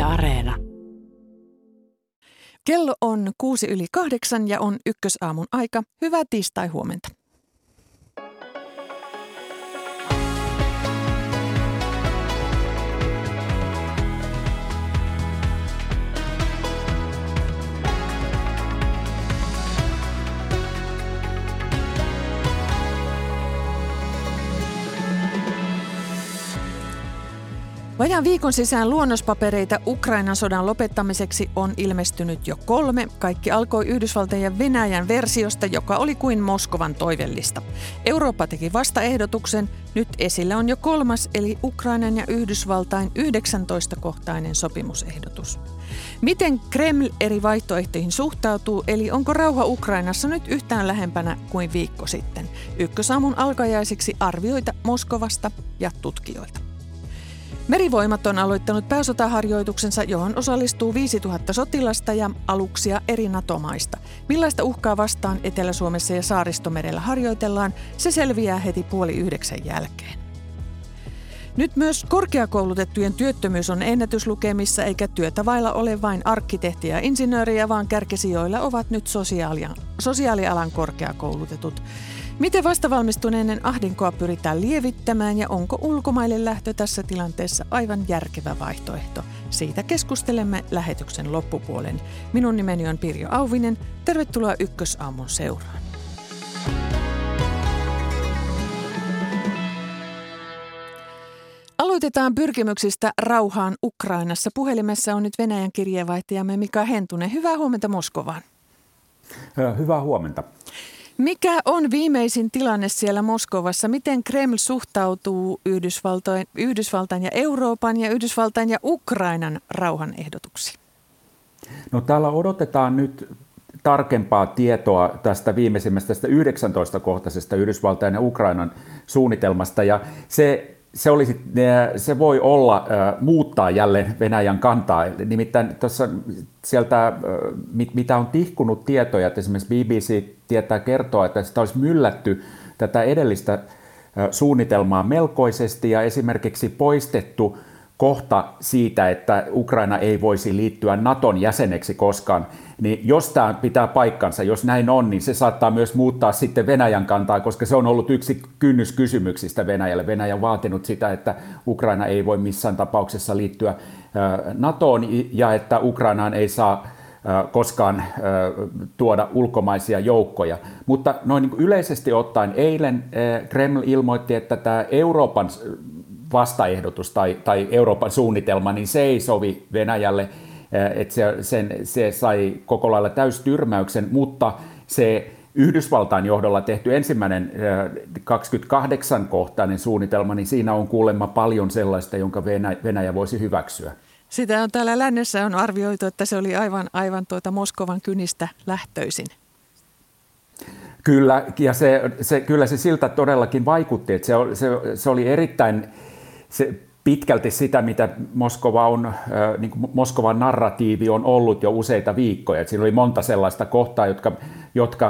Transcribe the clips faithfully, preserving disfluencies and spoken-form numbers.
Areena. Kello on kuusi yli kahdeksan ja on ykkösaamun aika. Hyvää tiistai-huomenta. Vajaan viikon sisään luonnospapereita Ukrainan sodan lopettamiseksi on ilmestynyt jo kolme. Kaikki alkoi Yhdysvaltain ja Venäjän versiosta, joka oli kuin Moskovan toivellista. Eurooppa teki vastaehdotuksen. Nyt esillä on jo kolmas, eli Ukrainan ja Yhdysvaltain yhdeksäntoista-kohtainen sopimusehdotus. Miten Kreml eri vaihtoehtoihin suhtautuu, eli onko rauha Ukrainassa nyt yhtään lähempänä kuin viikko sitten? Ykkösaamun alkajaisiksi arvioita Moskovasta ja tutkijoilta. Merivoimat on aloittanut pääsotaharjoituksensa, johon osallistuu viisituhatta sotilasta ja aluksia eri NATO-maista. Millaista uhkaa vastaan Etelä-Suomessa ja Saaristomerellä harjoitellaan, se selviää heti puoli yhdeksän jälkeen. Nyt myös korkeakoulutettujen työttömyys on ennätyslukemissa, eikä työtä vailla ole vain arkkitehtiä ja insinööriä, vaan kärkisijoilla ovat nyt sosiaalialan korkeakoulutetut. Miten vastavalmistuneiden ahdinkoa pyritään lievittämään ja onko ulkomaille lähtö tässä tilanteessa aivan järkevä vaihtoehto? Siitä keskustelemme lähetyksen loppupuolen. Minun nimeni on Pirjo Auvinen. Tervetuloa Ykkösaamun seuraan. Aloitetaan pyrkimyksistä rauhaan Ukrainassa. Puhelimessa on nyt Venäjän kirjeenvaihtajamme Mika Hentunen. Hyvää huomenta Moskovaan. Hyvää huomenta. Mikä on viimeisin tilanne siellä Moskovassa? Miten Kreml suhtautuu Yhdysvaltain, Yhdysvaltain ja Euroopan ja Yhdysvaltain ja Ukrainan rauhanehdotuksiin? No täällä odotetaan nyt tarkempaa tietoa tästä viimeisimmästä tästä yhdeksäntoista-kohtaisesta Yhdysvaltain ja Ukrainan suunnitelmasta. Ja se, se, olisi, se voi olla äh, muuttaa jälleen Venäjän kantaa. Nimittäin tuossa sieltä, äh, mit, mitä on tihkunut tietoja, että esimerkiksi B B C tietää kertoa, että sitä olisi myllätty tätä edellistä äh, suunnitelmaa melkoisesti ja esimerkiksi poistettu kohta siitä, että Ukraina ei voisi liittyä Naton jäseneksi koskaan, niin jos tämä pitää paikkansa, jos näin on, niin se saattaa myös muuttaa sitten Venäjän kantaa, koska se on ollut yksi kynnyskysymyksistä Venäjälle. Venäjä on vaatinut sitä, että Ukraina ei voi missään tapauksessa liittyä Natoon ja että Ukrainaan ei saa koskaan tuoda ulkomaisia joukkoja. Mutta noin niin kuin yleisesti ottaen eilen Kreml ilmoitti, että tämä Euroopan vastaehdotus tai, tai Euroopan suunnitelma, niin se ei sovi Venäjälle, että se, sen, se sai koko lailla täystyrmäyksen, mutta se Yhdysvaltain johdolla tehty ensimmäinen kaksikymmentäkahdeksan-kohtainen suunnitelma, niin siinä on kuulemma paljon sellaista, jonka Venäjä, Venäjä voisi hyväksyä. Sitä on täällä lännessä on arvioitu, että se oli aivan, aivan tuota Moskovan kynistä lähtöisin. Kyllä, ja se, se, kyllä se siltä todellakin vaikutti, että se, se, se oli erittäin se, pitkälti sitä, mitä Moskova on, äh, niin kuin Moskovan narratiivi on ollut jo useita viikkoja. Että siinä oli monta sellaista kohtaa, jotka, jotka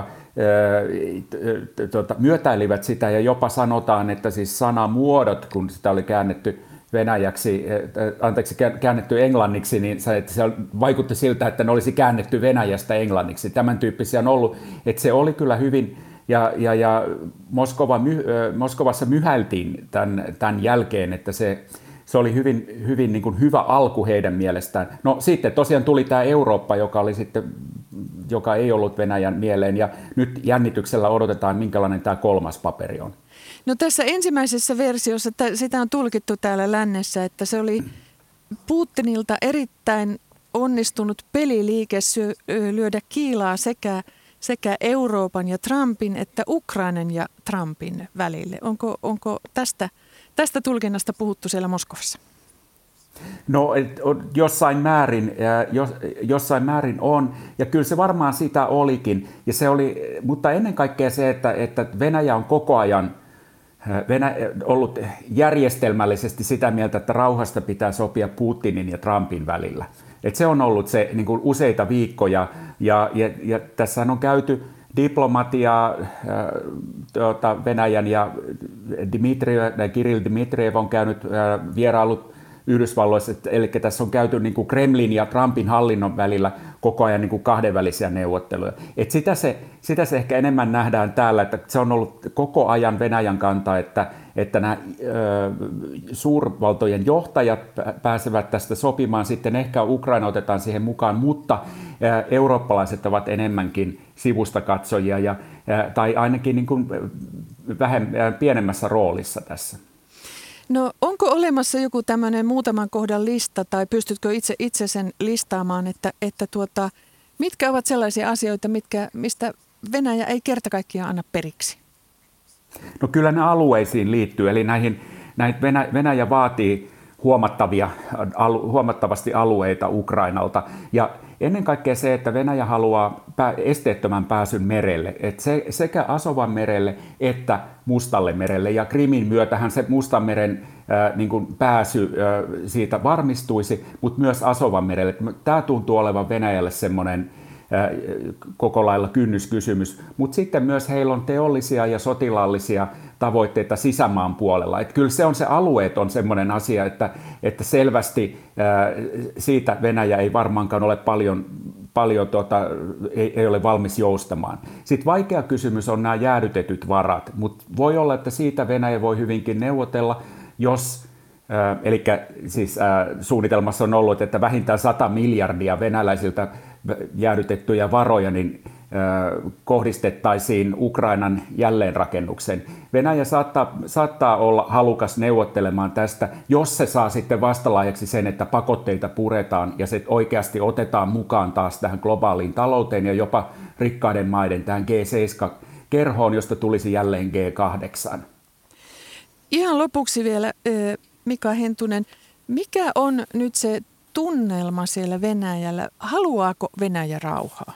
äh, tuota, myötäilivät sitä, ja jopa sanotaan, että siis sanamuodot, kun sitä oli käännetty venäjäksi, äh, anteeksi, käännetty englanniksi, niin se, että se vaikutti siltä, että ne olisi käännetty Venäjästä englanniksi. Tämän tyyppisiä on ollut, että se oli kyllä hyvin. Ja, ja, ja Moskova, Moskovassa myhältiin tämän, tämän jälkeen, että se, se oli hyvin, hyvin niin kuin hyvä alku heidän mielestään. No sitten tosiaan tuli tämä Eurooppa, joka, oli sitten, joka ei ollut Venäjän mieleen, ja nyt jännityksellä odotetaan, minkälainen tämä kolmas paperi on. No tässä ensimmäisessä versiossa, sitä on tulkittu täällä lännessä, että se oli Putinilta erittäin onnistunut peliliike lyödä kiilaa sekä sekä Euroopan ja Trumpin että Ukrainan ja Trumpin välille. Onko, onko tästä, tästä tulkinnasta puhuttu siellä Moskovassa? No jossain määrin, jossain määrin on, ja kyllä se varmaan sitä olikin. Ja se oli, mutta ennen kaikkea se, että, että Venäjä on koko ajan Venäjä ollut järjestelmällisesti sitä mieltä, että rauhasta pitää sopia Putinin ja Trumpin välillä. Et se on ollut se niin kuin useita viikkoja, ja, ja, ja tässä on käyty diplomatiaa äh, tuota, Venäjän ja Dmitriev, Kirill Dmitriev on käynyt äh, vierailut Yhdysvalloissa, eli tässä on käyty niin kuin Kremlin ja Trumpin hallinnon välillä koko ajan niin kuin kahdenvälisiä neuvotteluja. Et sitä, se, sitä se ehkä enemmän nähdään täällä, että se on ollut koko ajan Venäjän kanta, että, että nämä ö, suurvaltojen johtajat pääsevät tästä sopimaan, sitten ehkä Ukraina otetaan siihen mukaan, mutta ö, eurooppalaiset ovat enemmänkin sivustakatsojia ja, ö, tai ainakin niin kuin vähemmän, pienemmässä roolissa tässä. No onko olemassa joku tämmöinen muutaman kohdan lista tai pystytkö itse, itse sen listaamaan, että, että tuota, mitkä ovat sellaisia asioita, mitkä, mistä Venäjä ei kerta kaikkiaan anna periksi? No kyllä ne alueisiin liittyy, eli näihin, näihin Venäjä, Venäjä vaatii huomattavia, alu, huomattavasti alueita Ukrainalta ja ennen kaikkea se, että Venäjä haluaa esteettömän pääsyn merelle, että se, sekä Asovan merelle että Mustalle merelle. Ja Krimin myötähän se Mustanmeren ää, niin kuin pääsy ää, siitä varmistuisi, mutta myös Asovan merelle. Tämä tuntuu olevan Venäjälle semmoinen ää, koko lailla kynnyskysymys. Mutta sitten myös heillä on teollisia ja sotilaallisia tavoitteita sisämaan puolella. Et kyllä se on se alueet on semmoinen asia, että, että selvästi ää, siitä Venäjä ei varmaankaan ole paljon, paljon tota, ei, ei ole valmis joustamaan. Sitten vaikea kysymys on nämä jäädytetyt varat, mutta voi olla, että siitä Venäjä voi hyvinkin neuvotella, jos ää, eli siis ää, suunnitelmassa on ollut, että vähintään sata miljardia venäläisiltä jäädytettyjä varoja, niin kohdistettaisiin Ukrainan jälleenrakennukseen. Venäjä saattaa, saattaa olla halukas neuvottelemaan tästä, jos se saa sitten vastalaajaksi sen, että pakotteita puretaan ja se oikeasti otetaan mukaan taas tähän globaaliin talouteen ja jopa rikkaiden maiden tähän G seitsemän kerhoon, josta tulisi jälleen G kahdeksan. Ihan lopuksi vielä, Mika Hentunen, mikä on nyt se tunnelma siellä Venäjällä? Haluaako Venäjä rauhaa?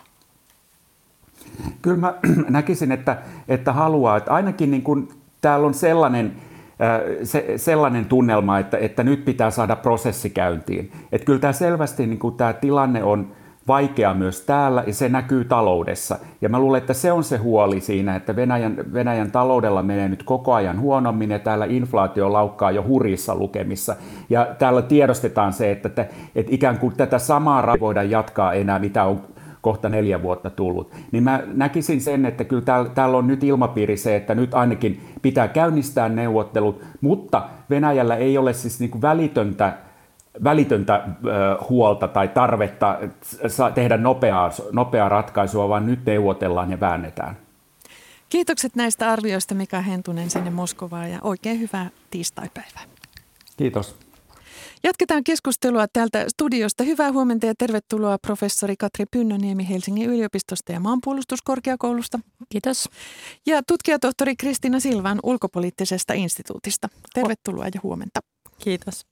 Kyllä mä näkisin, että, että haluaa. Että ainakin niin kuin täällä on sellainen, se, sellainen tunnelma, että, että nyt pitää saada prosessi käyntiin. Että kyllä tämä selvästi niin kuin tämä tilanne on vaikea myös täällä ja se näkyy taloudessa. Ja mä luulen, että se on se huoli siinä, että Venäjän, Venäjän taloudella menee nyt koko ajan huonommin ja täällä inflaatio laukkaa jo hurjissa lukemissa. Ja täällä tiedostetaan se, että, että, että ikään kuin tätä samaa rahaa voidaan jatkaa enää, mitä on kohta neljä vuotta tullut, niin mä näkisin sen, että kyllä täällä, täällä on nyt ilmapiiri se, että nyt ainakin pitää käynnistää neuvottelut, mutta Venäjällä ei ole siis niin kuin välitöntä, välitöntä äh, huolta tai tarvetta tehdä nopeaa, nopeaa ratkaisua, vaan nyt neuvotellaan ja väännetään. Kiitokset näistä arvioista, Mika Hentunen sinne Moskovaan ja oikein hyvää tiistaipäivää. Kiitos. Jatketaan keskustelua täältä studiosta. Hyvää huomenta ja tervetuloa professori Katri Pynnöniemi Helsingin yliopistosta ja maanpuolustuskorkeakoulusta. Kiitos. Ja tutkijatohtori Kristiina Silvan ulkopoliittisesta instituutista. Tervetuloa ja huomenta. Kiitos.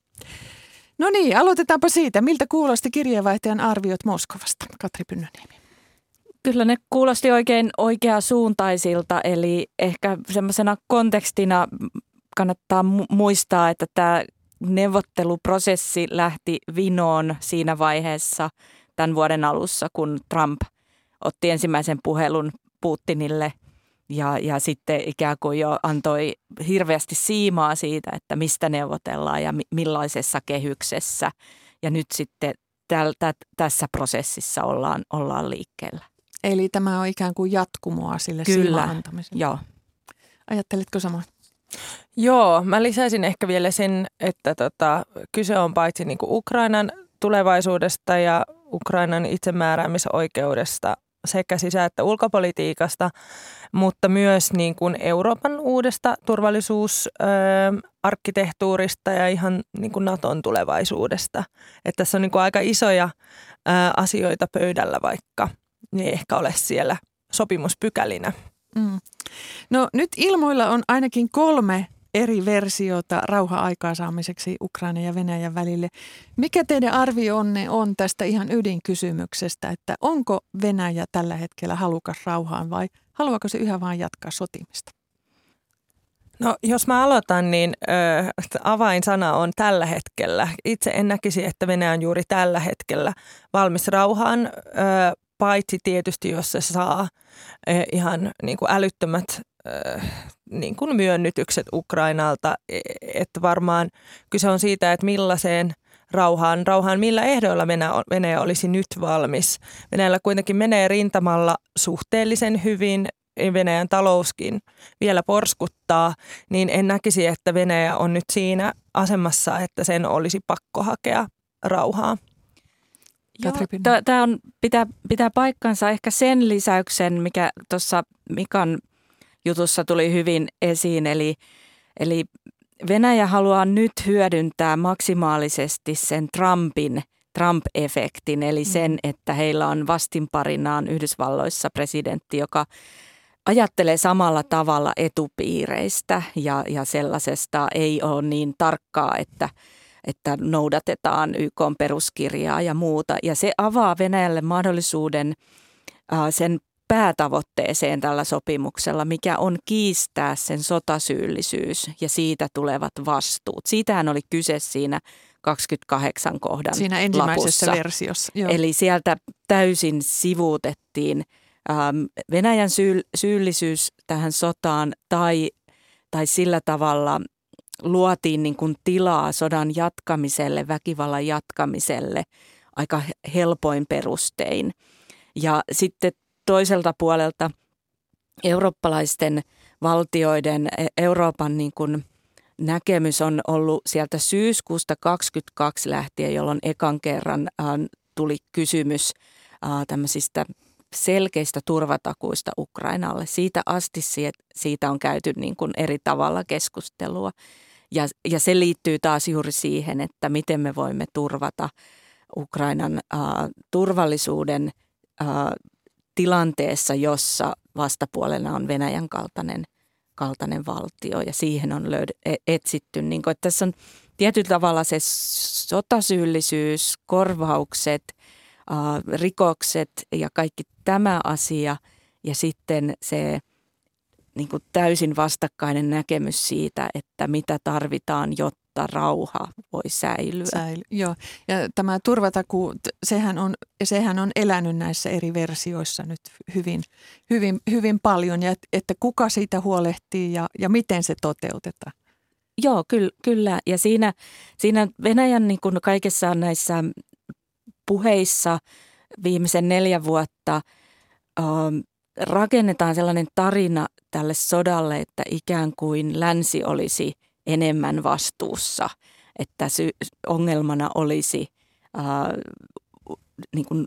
No niin, aloitetaanpa siitä. Miltä kuulosti kirjeenvaihtajan arviot Moskovasta, Katri Pynnöniemi? Kyllä ne kuulosti oikein oikeasuuntaisilta, eli ehkä semmoisena kontekstina kannattaa mu- muistaa, että tämä neuvotteluprosessi lähti vinoon siinä vaiheessa tämän vuoden alussa, kun Trump otti ensimmäisen puhelun Putinille ja, ja sitten ikään kuin jo antoi hirveästi siimaa siitä, että mistä neuvotellaan ja mi- millaisessa kehyksessä. Ja nyt sitten täl, tä, tässä prosessissa ollaan, ollaan liikkeellä. Eli tämä on ikään kuin jatkumoa sille siiman antamiselle. Joo. Ajattelitko samoin? Joo, mä lisäisin ehkä vielä sen, että tota, kyse on paitsi niin kuin Ukrainan tulevaisuudesta ja Ukrainan itsemääräämisoikeudesta sekä sisä- että ulkopolitiikasta, mutta myös niin kuin Euroopan uudesta turvallisuusarkkitehtuurista ja ihan niin kuin Naton tulevaisuudesta. Että tässä on niin kuin aika isoja ää, asioita pöydällä, vaikka ne ei ehkä ole siellä sopimuspykälinä. Mm. No nyt ilmoilla on ainakin kolme eri versiota rauha-aikaansaamiseksi Ukrainan ja Venäjän välille. Mikä teidän arvionne on tästä ihan ydinkysymyksestä, että onko Venäjä tällä hetkellä halukas rauhaan vai haluaako se yhä vaan jatkaa sotimista? No jos mä aloitan, niin ö, avainsana on tällä hetkellä. Itse en näkisi, että Venäjä on juuri tällä hetkellä valmis rauhaan, ö, paitsi tietysti jos se saa ö, ihan niin kuin älyttömät ö, äh, niin kuin myönnytykset Ukrainalta, että varmaan kyse on siitä, että millaiseen rauhaan, rauhaan millä ehdoilla Venäjä olisi nyt valmis. Venäjällä kuitenkin menee rintamalla suhteellisen hyvin, Venäjän talouskin vielä porskuttaa, niin en näkisi, että Venäjä on nyt siinä asemassa, että sen olisi pakko hakea rauhaa. Tämä on, pitää, pitää paikkansa ehkä sen lisäyksen, mikä tuossa Mikan jutussa tuli hyvin esiin, eli, eli Venäjä haluaa nyt hyödyntää maksimaalisesti sen Trumpin, Trump-efektin, eli sen, että heillä on vastinparinaan Yhdysvalloissa presidentti, joka ajattelee samalla tavalla etupiireistä ja, ja sellaisesta ei ole niin tarkkaa, että, että noudatetaan Y K:n peruskirjaa ja muuta. Ja se avaa Venäjälle mahdollisuuden äh, sen päätavoitteeseen tällä sopimuksella, mikä on kiistää sen sotasyyllisyys ja siitä tulevat vastuut. Siitähän oli kyse siinä kaksikymmentäkahdeksan kohdan siinä ensimmäisessä lapussa. versiossa. Joo. Eli sieltä täysin sivuutettiin Venäjän syyllisyys tähän sotaan tai, tai sillä tavalla luotiin niin kuin tilaa sodan jatkamiselle, väkivallan jatkamiselle aika helpoin perustein. Ja sitten toiselta puolelta eurooppalaisten valtioiden, Euroopan niin kuin näkemys on ollut sieltä syyskuusta kaksikymmentäkaksi lähtien, jolloin ekan kerran äh, tuli kysymys äh, tämmöisistä selkeistä turvatakuista Ukrainalle. Siitä asti siitä on käyty niin kuin eri tavalla keskustelua ja, ja se liittyy taas juuri siihen, että miten me voimme turvata Ukrainan äh, turvallisuuden äh, tilanteessa, jossa vastapuolena on Venäjän kaltainen, kaltainen valtio ja siihen on löyd- etsitty. Niin kuin, että tässä on tietyllä tavalla se sotasyyllisyys, korvaukset, Uh, rikokset ja kaikki tämä asia ja sitten se niin kuin täysin vastakkainen näkemys siitä, että mitä tarvitaan, jotta rauha voi säilyä. Säily, joo. Ja tämä turvatakuu, sehän on, sehän on elänyt näissä eri versioissa nyt hyvin, hyvin, hyvin paljon ja että kuka siitä huolehtii ja, ja miten se toteutetaan. Joo, kyllä. kyllä. Ja siinä, siinä Venäjän niin kuin kaikessa näissä puheissa viimeisen neljä vuotta äh, rakennetaan sellainen tarina tälle sodalle, että ikään kuin länsi olisi enemmän vastuussa, että sy- ongelmana olisi äh, niin kuin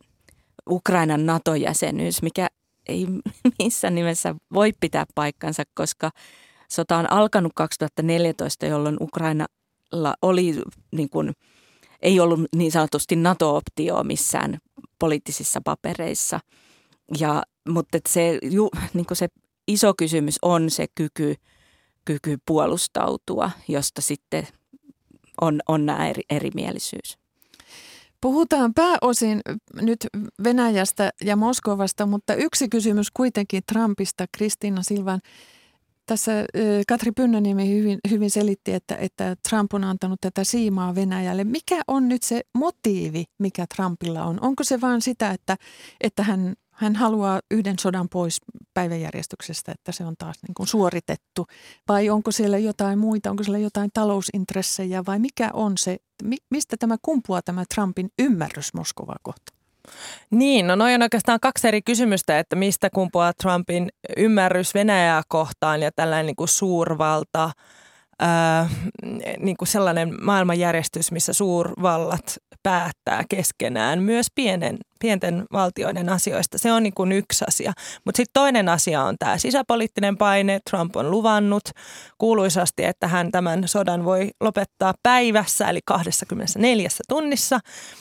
Ukrainan NATO-jäsenyys, mikä ei missään nimessä voi pitää paikkansa, koska sota on alkanut kaksituhattaneljätoista, jolloin Ukrainalla oli niin kuin ei ollut niin sanotusti NATO-optioa missään poliittisissa papereissa, ja, mutta se, ju, niin kuin se iso kysymys on se kyky, kyky puolustautua, josta sitten on, on nämä eri, erimielisyys. Puhutaan pääosin nyt Venäjästä ja Moskovasta, mutta yksi kysymys kuitenkin Trumpista, Kristiina Silvan. Tässä Katri Pynnöniemi hyvin, hyvin selitti, että, että Trump on antanut tätä siimaa Venäjälle. Mikä on nyt se motiivi, mikä Trumpilla on? Onko se vain sitä, että, että hän, hän haluaa yhden sodan pois päiväjärjestyksestä, että se on taas niin kuin suoritettu? Vai onko siellä jotain muita, onko siellä jotain talousintressejä vai mikä on se, mistä tämä kumpuaa tämä Trumpin ymmärrys Moskovaa kohtaan? Niin, no noi on oikeastaan kaksi eri kysymystä, että mistä kumpuaa Trumpin ymmärrys Venäjää kohtaan ja tällainen niin kuin suurvalta, ää, niin kuin sellainen maailmanjärjestys, missä suurvallat päättää keskenään myös pienen, pienten valtioiden asioista. Se on niin kuin yksi asia. Mutta sitten toinen asia on tämä sisäpoliittinen paine. Trump on luvannut kuuluisasti, että hän tämän sodan voi lopettaa päivässä, eli kaksikymmentäneljä tunnissa.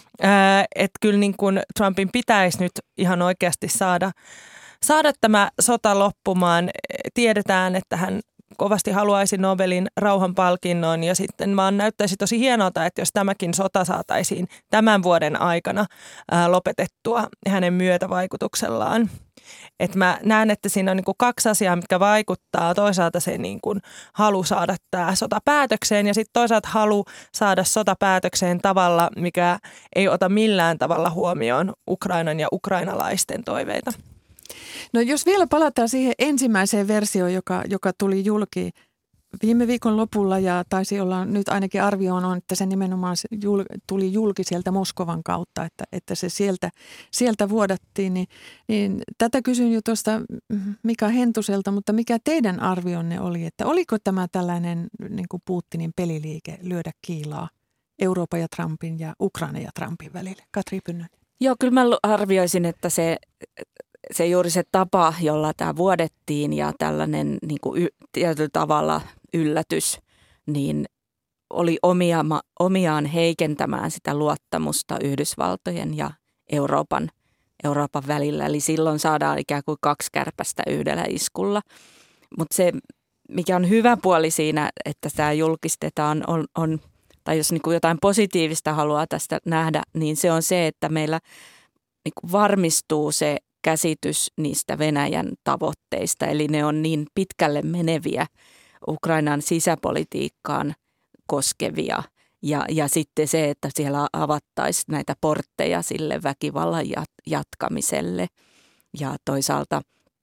Että kyllä niin kuin Trumpin pitäisi nyt ihan oikeasti saada, saada tämä sota loppumaan. Tiedetään, että hän kovasti haluaisi Nobelin rauhanpalkinnon ja sitten vaan näyttäisi tosi hienolta, että jos tämäkin sota saataisiin tämän vuoden aikana ää, lopetettua hänen myötävaikutuksellaan. Et mä näen, että siinä on niinku kaksi asiaa, mitkä vaikuttaa. Toisaalta se niinku halu saada tämä sota päätökseen ja sitten toisaalta halu saada sota päätökseen tavalla, mikä ei ota millään tavalla huomioon Ukrainan ja ukrainalaisten toiveita. No jos vielä palataan siihen ensimmäiseen versioon, joka, joka tuli julki viime viikon lopulla ja taisi olla nyt ainakin arvioon on, että se nimenomaan jul, tuli julki sieltä Moskovan kautta, että, että se sieltä, sieltä vuodattiin. Niin, niin tätä kysyn jo tuosta Mika Hentuselta, mutta mikä teidän arvionne oli, että oliko tämä tällainen niin kuin Putinin peliliike lyödä kiilaa Euroopan ja Trumpin ja Ukraina ja Trumpin välille? Katri Pynnönen. Joo, kyllä mä arvioisin, että se, se juuri se tapa, jolla tämä vuodettiin ja tällainen niin kuin y, tietyllä tavalla yllätys, niin oli omia, omiaan heikentämään sitä luottamusta Yhdysvaltojen ja Euroopan, Euroopan välillä. Eli silloin saadaan ikään kuin kaksi kärpästä yhdellä iskulla. Mutta se, mikä on hyvä puoli siinä, että tämä julkistetaan, on, on tai jos niin kuin jotain positiivista haluaa tästä nähdä, niin se on se, että meillä niin kuin varmistuu se käsitys niistä Venäjän tavoitteista. Eli ne on niin pitkälle meneviä Ukrainan sisäpolitiikkaan koskevia. Ja, ja sitten se, että siellä avattaisiin näitä portteja sille väkivallan jatkamiselle. Ja toisaalta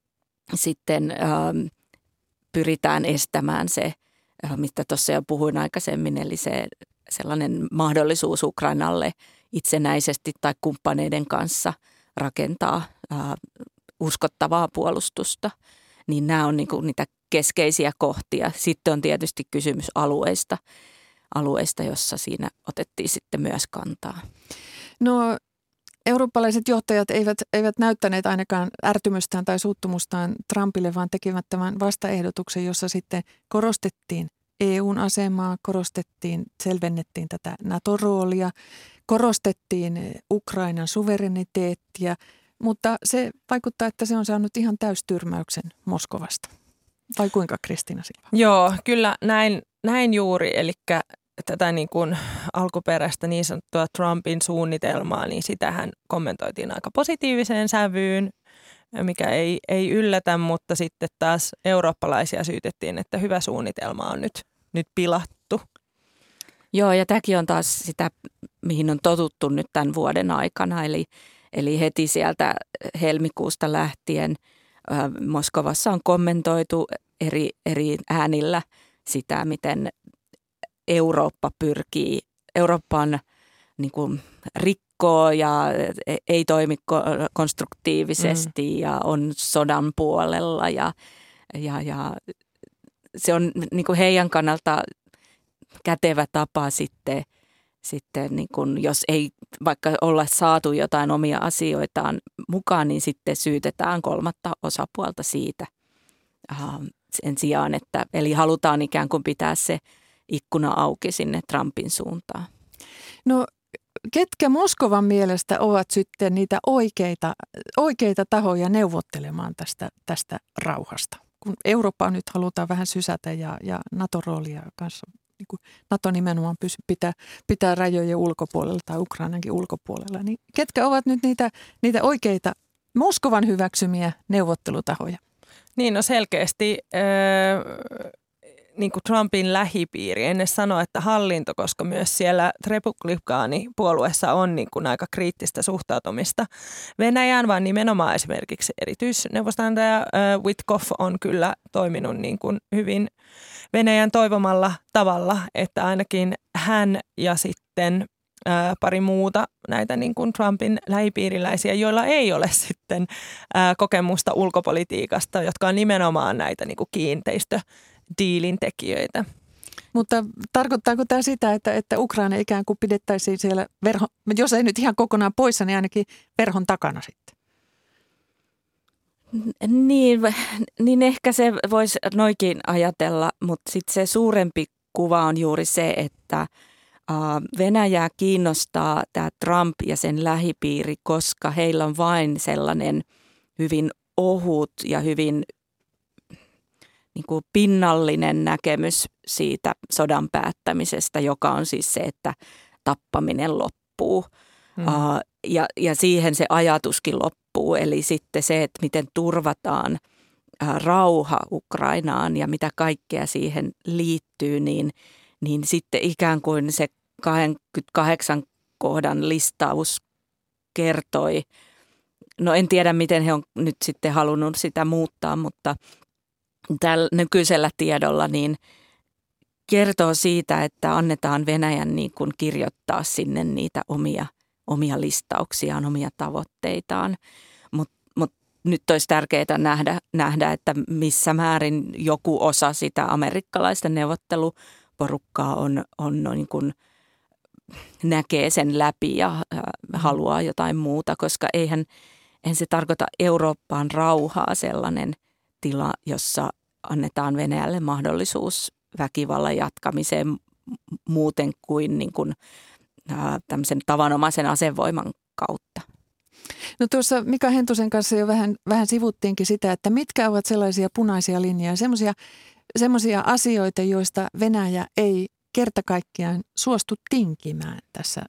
sitten ähm, pyritään estämään se, mistä tuossa jo puhuin aikaisemmin, eli se sellainen mahdollisuus Ukrainalle itsenäisesti tai kumppaneiden kanssa rakentaa ää, uskottavaa puolustusta, niin nämä on niinku niitä keskeisiä kohtia. Sitten on tietysti kysymys alueista, alueista, jossa siinä otettiin sitten myös kantaa. No eurooppalaiset johtajat eivät, eivät näyttäneet ainakaan ärtymystään tai suuttumustaan Trumpille, vaan tekivät tämän vastaehdotuksen, jossa sitten korostettiin E U:n asemaa, korostettiin, selvennettiin tätä NATO-roolia, korostettiin Ukrainan suvereniteettia, mutta se vaikuttaa, että se on saanut ihan täystyrmäyksen Moskovasta. Vai kuinka, Kristiina Silva? Joo, kyllä näin, näin juuri, eli tätä niin kuin alkuperäistä niin sanottua Trumpin suunnitelmaa, niin sitähän kommentoitiin aika positiiviseen sävyyn, mikä ei, ei yllätä, mutta sitten taas eurooppalaisia syytettiin, että hyvä suunnitelma on nyt, nyt pilattu. Joo, ja tämäkin on taas sitä, mihin on totuttu nyt tämän vuoden aikana, eli, eli heti sieltä helmikuusta lähtien äh, Moskovassa on kommentoitu eri, eri äänillä sitä, miten Eurooppa pyrkii, Euroopan niin kuin rikkoo ja ei toimi konstruktiivisesti mm. ja on sodan puolella ja, ja, ja se on niin kuin heidän kannalta kätevä tapa sitten, sitten niin kuin, jos ei vaikka olla saatu jotain omia asioitaan mukaan, niin sitten syytetään kolmatta osapuolta siitä sen sijaan, että eli halutaan ikään kuin pitää se ikkuna auki sinne Trumpin suuntaan. No ketkä Moskovan mielestä ovat sitten niitä oikeita, oikeita tahoja neuvottelemaan tästä, tästä rauhasta? Kun Eurooppaa nyt halutaan vähän sysätä ja, ja NATO-roolia kanssa, niin kuin NATO nimenomaan pysy, pitää, pitää rajojen ulkopuolella tai Ukrainankin ulkopuolella, niin ketkä ovat nyt niitä, niitä oikeita Moskovan hyväksymiä neuvottelutahoja? Niin, no selkeästi Öö... niin kuin Trumpin lähipiiri. En edes sano, että hallinto, koska myös siellä republikaanipuolueessa on niin kuin aika kriittistä suhtautumista Venäjään, vaan nimenomaan esimerkiksi erityisneuvostantaja äh, Witkoff on kyllä toiminut niin kuin hyvin Venäjän toivomalla tavalla, että ainakin hän ja sitten äh, pari muuta näitä niin kuin Trumpin lähipiiriläisiä, joilla ei ole sitten äh, kokemusta ulkopolitiikasta, jotka on nimenomaan näitä niin kuin kiinteistö diilin tekijöitä. Mutta tarkoittaako tämä sitä, että, että Ukraina ikään kuin pidettäisiin siellä, verho, jos ei nyt ihan kokonaan poissa, niin ainakin verhon takana sitten? Niin, niin ehkä se voisi noikin ajatella, mutta sitten se suurempi kuva on juuri se, että Venäjää kiinnostaa tämä Trump ja sen lähipiiri, koska heillä on vain sellainen hyvin ohut ja hyvin niin kuin pinnallinen näkemys siitä sodan päättämisestä, joka on siis se, että tappaminen loppuu. Hmm. Uh, ja, ja siihen se ajatuskin loppuu, eli sitten se, että miten turvataan uh, rauha Ukrainaan ja mitä kaikkea siihen liittyy, niin, niin sitten ikään kuin se kaksikymmentäkahdeksan kohdan listaus kertoi no en tiedä, miten he on nyt sitten halunnut sitä muuttaa, mutta tällä nykyisellä tiedolla niin kertoo siitä, että annetaan Venäjän niin kuin kirjoittaa sinne niitä omia, omia listauksiaan, omia tavoitteitaan. Mutta mut nyt olisi tärkeää nähdä, nähdä, että missä määrin joku osa sitä amerikkalaista neuvotteluporukkaa on, on niin kuin näkee sen läpi ja haluaa jotain muuta, koska eihän, eihän se tarkoita Eurooppaan rauhaa sellainen tila, jossa annetaan Venäjälle mahdollisuus väkivallan jatkamiseen muuten kuin, niin kuin ää, tämmöisen tavanomaisen asevoiman kautta. No tuossa Mika Hentusen kanssa jo vähän, vähän sivuttiinkin sitä, että mitkä ovat sellaisia punaisia linjoja, semmoisia, semmoisia asioita, joista Venäjä ei kerta kaikkiaan suostu tinkimään tässä,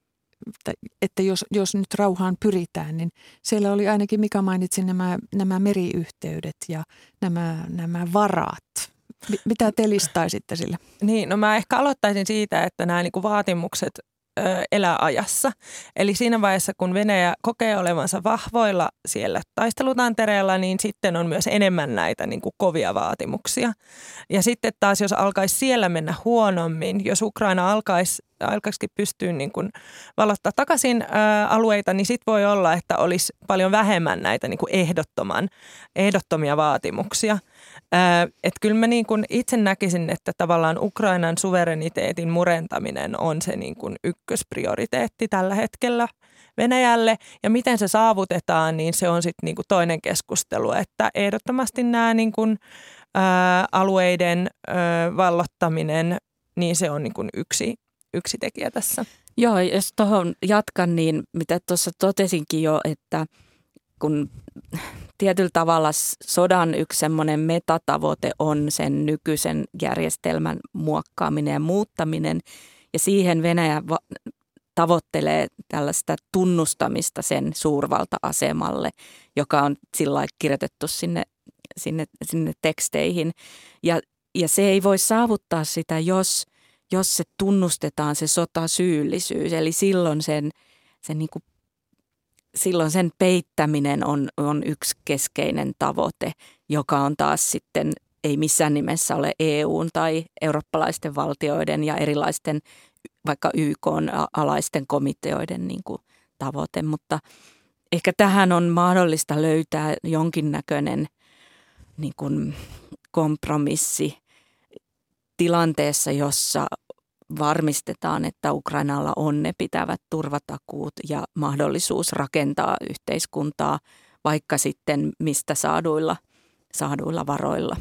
että jos, jos nyt rauhaan pyritään, niin siellä oli ainakin, Mika mainitsi, nämä, nämä meriyhteydet ja nämä, nämä varat. Mitä te listaisitte sillä? Niin, no mä ehkä aloittaisin siitä, että nämä niinku vaatimukset ö, elää ajassa. Eli siinä vaiheessa, kun Venäjä kokee olevansa vahvoilla siellä taistelutantereella, niin sitten on myös enemmän näitä niinku kovia vaatimuksia. Ja sitten taas, jos alkaisi siellä mennä huonommin, jos Ukraina alkaisi alkaisikin pystyä niin kuin valottaa takaisin ää, alueita, niin sitten voi olla, että olisi paljon vähemmän näitä niin kuin ehdottoman, ehdottomia vaatimuksia. Että kyllä mä niin kuin itse näkisin, että tavallaan Ukrainan suvereniteetin murentaminen on se niin kuin ykkösprioriteetti tällä hetkellä Venäjälle. Ja miten se saavutetaan, niin se on sitten niin kuin toinen keskustelu, että ehdottomasti nämä niin kuin, ää, alueiden ää, vallottaminen, niin se on niin kuin yksi yksi tekijä tässä. Joo, jos tuohon jatkan, niin mitä tuossa totesinkin jo, että kun tietyllä tavalla sodan yksi semmoinen metatavoite on sen nykyisen järjestelmän muokkaaminen ja muuttaminen, ja siihen Venäjä va- tavoittelee tällaista tunnustamista sen suurvalta-asemalle, joka on sillä lailla kirjoitettu sinne, sinne, sinne teksteihin. Ja, ja se ei voi saavuttaa sitä, jos jos se tunnustetaan se sotasyyllisyys, eli silloin sen, sen, niin kuin, silloin sen peittäminen on, on yksi keskeinen tavoite, joka on taas sitten, ei missään nimessä ole E U:n tai eurooppalaisten valtioiden ja erilaisten vaikka Y K:n alaisten komiteoiden niin kuin tavoite, mutta ehkä tähän on mahdollista löytää jonkinnäköinen niin kuin kompromissi tilanteessa, jossa varmistetaan, että Ukrainalla on ne pitävät turvatakuut ja mahdollisuus rakentaa yhteiskuntaa vaikka sitten mistä saaduilla, saaduilla varoilla.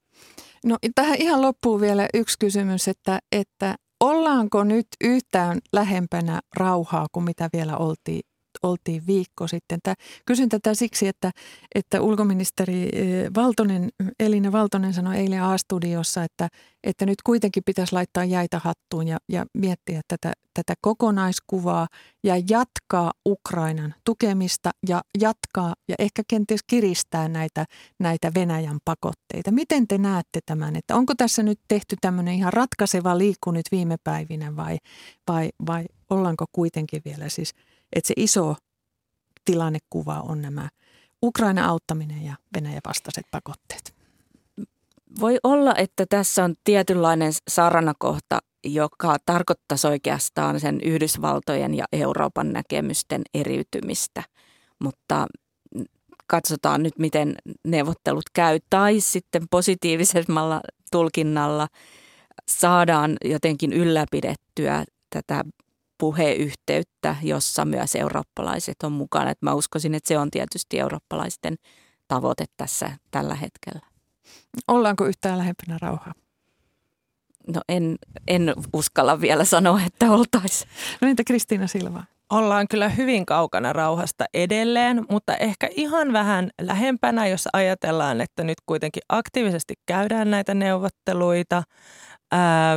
No tähän ihan loppuun vielä yksi kysymys, että, että ollaanko nyt yhtään lähempänä rauhaa kuin mitä vielä oltiin, oltiin viikko sitten? Tää, kysyn tätä siksi, että, että ulkoministeri Valtonen, Elina Valtonen sanoi eilen A-studiossa, että, että nyt kuitenkin pitäisi laittaa jäitä hattuun ja, ja miettiä tätä, tätä kokonaiskuvaa ja jatkaa Ukrainan tukemista ja jatkaa ja ehkä kenties kiristää näitä, näitä Venäjän pakotteita. Miten te näette tämän, että onko tässä nyt tehty tämmöinen ihan ratkaiseva liikku nyt viime päivinä vai, vai, vai ollaanko kuitenkin vielä siis, että se iso tilannekuva on nämä Ukraina auttaminen ja Venäjän vastaiset pakotteet? Voi olla, että tässä on tietynlainen saranakohta, joka tarkoittaisi oikeastaan sen Yhdysvaltojen ja Euroopan näkemysten eriytymistä, mutta katsotaan nyt, miten neuvottelut käy, tai sitten positiivisemmalla tulkinnalla saadaan jotenkin ylläpidettyä tätä puheyhteyttä, jossa myös eurooppalaiset on mukana. Et mä uskoisin, että se on tietysti eurooppalaisten tavoite tässä tällä hetkellä. Ollaanko yhtään lähempänä rauhaa? No en, en uskalla vielä sanoa, että oltaisiin. No entä Kristiina Silva? Ollaan kyllä hyvin kaukana rauhasta edelleen, mutta ehkä ihan vähän lähempänä, jos ajatellaan, että nyt kuitenkin aktiivisesti käydään näitä neuvotteluita. Ää,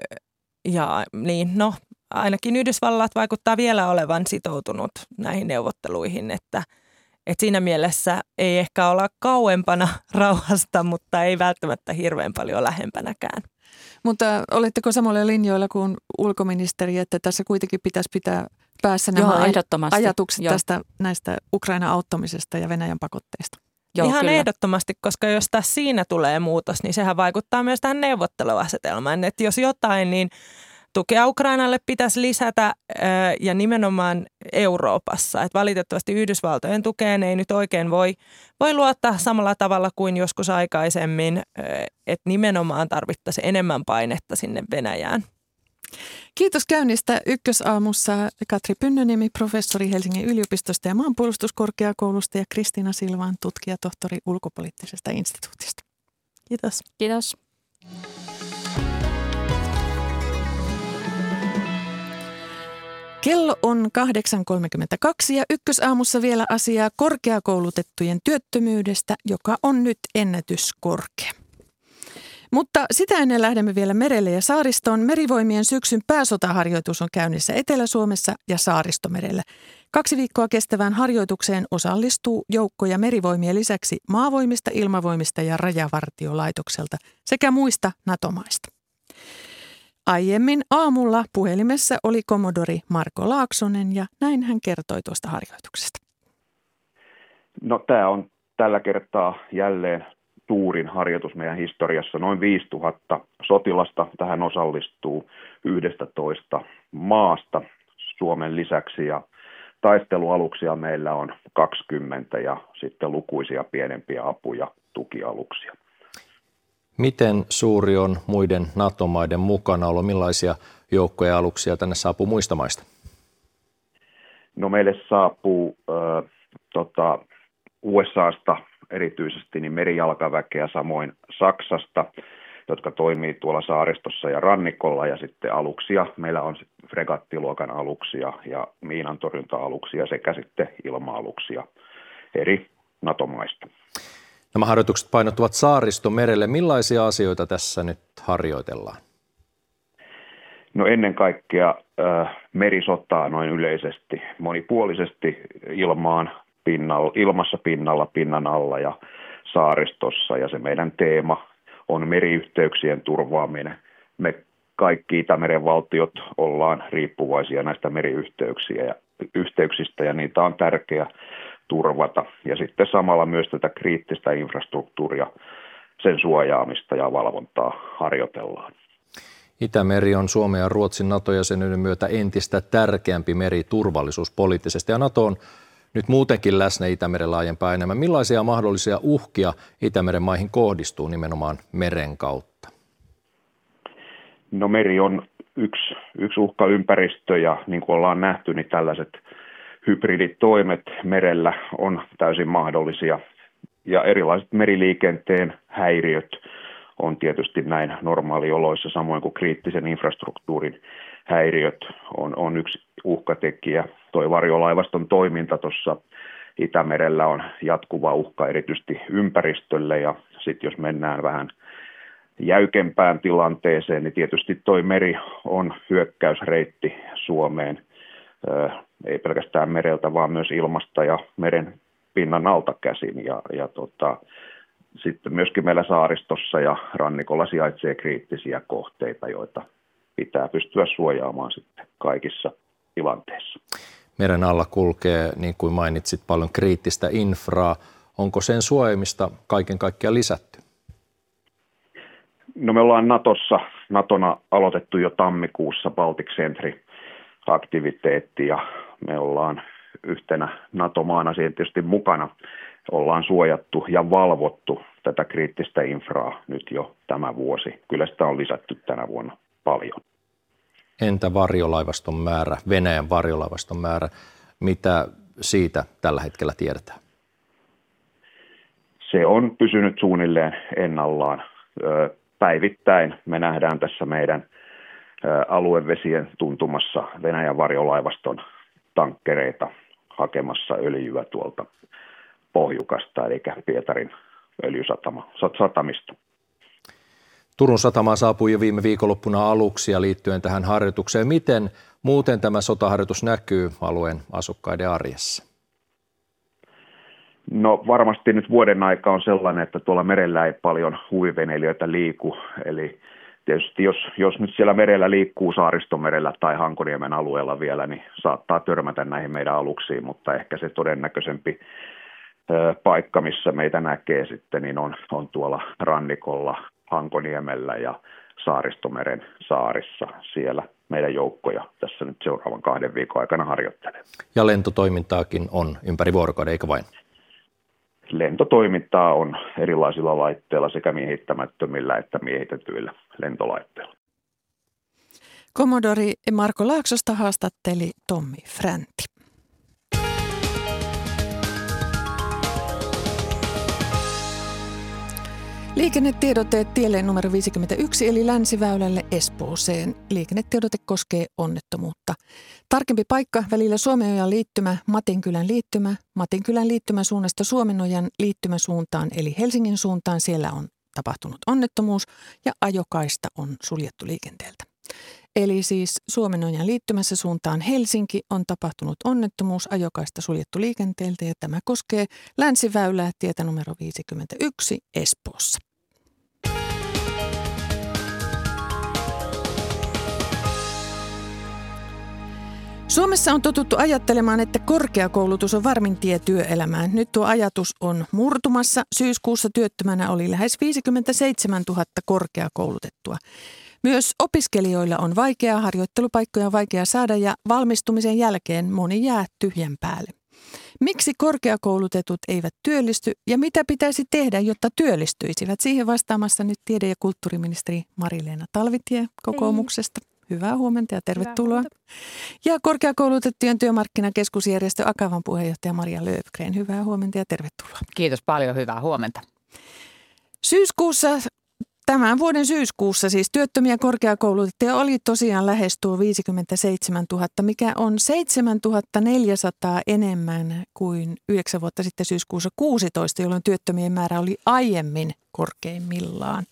ja niin, no ainakin Yhdysvallat vaikuttaa vielä olevan sitoutunut näihin neuvotteluihin, että Et siinä mielessä ei ehkä olla kauempana rauhasta, mutta ei välttämättä hirveän paljon lähempänäkään. Mutta oletteko samalla linjoilla kuin ulkoministeri, että tässä kuitenkin pitäisi pitää päässä nämä Joo, ehdottomasti. ajatukset Joo. tästä näistä Ukrainan auttamisesta ja Venäjän pakotteista? Joo, Ihan kyllä. ehdottomasti, koska jos tässä siinä tulee muutos, niin sehän vaikuttaa myös tähän neuvotteluasetelmaan. Että jos jotain, niin tukea Ukrainalle pitäisi lisätä ja nimenomaan Euroopassa. Että valitettavasti Yhdysvaltojen tukeen ei nyt oikein voi, voi luottaa samalla tavalla kuin joskus aikaisemmin, että nimenomaan tarvittaisiin enemmän painetta sinne Venäjään. Kiitos käynnistä Ykkösaamussa Katri Pynnöniemi, professori Helsingin yliopistosta ja maanpuolustuskorkeakoulusta ja Kristiina Silvan, tutkija, tohtori ulkopoliittisesta instituutista. Kiitos. Kiitos. Kello on kahdeksan kolmekymmentäkaksi ja Ykkösaamussa vielä asiaa korkeakoulutettujen työttömyydestä, joka on nyt ennätyskorkea. Mutta sitä ennen lähdemme vielä merelle ja saaristoon. Merivoimien syksyn pääsotaharjoitus on käynnissä Etelä-Suomessa ja Saaristomerellä. Kaksi viikkoa kestävään harjoitukseen osallistuu joukkoja merivoimien lisäksi maavoimista, ilmavoimista ja rajavartiolaitokselta sekä muista NATO-maista. Aiemmin aamulla puhelimessa oli kommodori Marko Laaksonen ja näin hän kertoi tuosta harjoituksesta. No tämä on tällä kertaa jälleen suurin harjoitus meidän historiassa. Noin viisituhatta sotilasta tähän osallistuu yhdestätoista maasta Suomen lisäksi ja taistelualuksia meillä on kaksikymmentä ja sitten lukuisia pienempiä apu- ja tukialuksia. Miten suuri on muiden NATO-maiden mukanaolo? Millaisia joukkoja ja aluksia tänne saapuu muista maista? No meille saapuu äh, tota, U S A:sta erityisesti niin merijalkaväkeä, samoin Saksasta, jotka toimii tuolla saaristossa ja rannikolla, ja sitten aluksia. Meillä on fregattiluokan aluksia ja miinantorjunta-aluksia sekä sitten ilma-aluksia eri NATO-maista. Nämä harjoitukset painottuvat Saaristomerelle. Millaisia asioita tässä nyt harjoitellaan? No ennen kaikkea äh, merisotaa noin yleisesti, monipuolisesti ilmaan, pinnalla, ilmassa pinnalla, pinnan alla ja saaristossa. Ja se meidän teema on meriyhteyksien turvaaminen. Me kaikki Itämeren valtiot ollaan riippuvaisia näistä meriyhteyksiä ja yhteyksistä ja niitä on tärkeää turvata. Ja sitten samalla myös tätä kriittistä infrastruktuuria, sen suojaamista ja valvontaa harjoitellaan. Itämeri on Suomen ja Ruotsin NATO-jäsenyyden myötä entistä tärkeämpi meri turvallisuuspoliittisesti ja NATO on nyt muutenkin läsnä Itämerellä aiempaa enemmän. Millaisia mahdollisia uhkia Itämeren maihin kohdistuu nimenomaan meren kautta? No meri on yksi, yksi uhkaympäristö ja niin kuin ollaan nähty, niin tällaiset hybriditoimet merellä on täysin mahdollisia. Ja erilaiset meriliikenteen häiriöt on tietysti näin normaalioloissa, samoin kuin kriittisen infrastruktuurin häiriöt on, on yksi uhkatekijä. Toi varjolaivaston toiminta tuossa Itämerellä on jatkuva uhka erityisesti ympäristölle ja sitten jos mennään vähän jäykempään tilanteeseen, niin tietysti toi meri on hyökkäysreitti Suomeen, ei pelkästään mereltä, vaan myös ilmasta ja meren pinnan alta käsin. Ja, ja tota, sitten myöskin meillä saaristossa ja rannikolla sijaitsee kriittisiä kohteita, joita pitää pystyä suojaamaan sitten kaikissa tilanteissa. Meren alla kulkee, niin kuin mainitsit, paljon kriittistä infraa. Onko sen suojelmista kaiken kaikkiaan lisätty? No me ollaan Natossa, Natona aloitettu jo tammikuussa Baltic Sentry-aktiviteetti ja me ollaan yhtenä NATO-maana siinä tietysti mukana. Ollaan suojattu ja valvottu tätä kriittistä infraa nyt jo tämä vuosi. Kyllä sitä on lisätty tänä vuonna paljon. Entä varjolaivaston määrä, Venäjän varjolaivaston määrä, mitä siitä tällä hetkellä tiedetään? Se on pysynyt suunnilleen ennallaan. Päivittäin me nähdään tässä meidän aluevesien tuntumassa Venäjän varjolaivaston tankkereita hakemassa öljyä tuolta Pohjukasta, eli Pietarin öljysatamista. Turun satamaan saapui jo viime viikonloppuna aluksia liittyen tähän harjoitukseen. Miten muuten tämä sotaharjoitus näkyy alueen asukkaiden arjessa? No varmasti nyt vuoden aika on sellainen, että tuolla merellä ei paljon huviveneilijöitä liiku, eli tietysti jos, jos nyt siellä merellä liikkuu Saaristomerellä tai Hankoniemen alueella vielä, niin saattaa törmätä näihin meidän aluksiin, mutta ehkä se todennäköisempi ö, paikka, missä meitä näkee sitten, niin on, on tuolla rannikolla Hankoniemellä ja Saaristomeren saarissa. Siellä meidän joukkoja tässä nyt seuraavan kahden viikon aikana harjoittelee. Ja lentotoimintaakin on ympäri vuorokauden, eikä vain? Lentotoimintaa on erilaisilla laitteilla sekä miehittämättömillä että miehitetyillä lentolaitteilla. Kommodori Marko Laaksosta haastatteli Tommi Fränti. Liikennetiedote tielle numero viisikymmentäyksi eli Länsiväylälle Espooseen. Liikennetiedote koskee onnettomuutta. Tarkempi paikka välillä Suomenojan liittymä, Matinkylän liittymä, Matinkylän liittymän suunnasta Suomenojan liittymäsuuntaan eli Helsingin suuntaan. Siellä on tapahtunut onnettomuus ja ajokaista on suljettu liikenteeltä. Eli siis Suomenojan liittymässä suuntaan Helsinki on tapahtunut onnettomuus, ajokaista suljettu liikenteeltä ja tämä koskee Länsiväylää tietä numero viisikymmentäyksi Espoossa. Suomessa on totuttu ajattelemaan, että korkeakoulutus on varmin tie työelämään. Nyt tuo ajatus on murtumassa. Syyskuussa työttömänä oli lähes viisikymmentäseitsemäntuhatta korkeakoulutettua. Myös opiskelijoilla on vaikeaa, harjoittelupaikkoja on vaikea saada ja valmistumisen jälkeen moni jää tyhjän päälle. Miksi korkeakoulutetut eivät työllisty ja mitä pitäisi tehdä, jotta työllistyisivät? Siihen vastaamassa nyt tiede- ja kulttuuriministeri Mari-Leena Talvitie kokoomuksesta. Hyvää huomenta ja tervetuloa. Huomenta. Ja korkeakoulutettujen työmarkkinakeskusjärjestö Akavan puheenjohtaja Maria Löfgren. Hyvää huomenta ja tervetuloa. Kiitos paljon, hyvää huomenta. Syyskuussa, tämän vuoden syyskuussa siis työttömiä korkeakoulutettuja oli tosiaan lähes tuo viisikymmentäseitsemäntuhatta, mikä on seitsemäntuhattaneljäsataa enemmän kuin yhdeksän vuotta sitten syyskuussa kuusitoista, jolloin työttömien määrä oli aiemmin korkeimmillaan.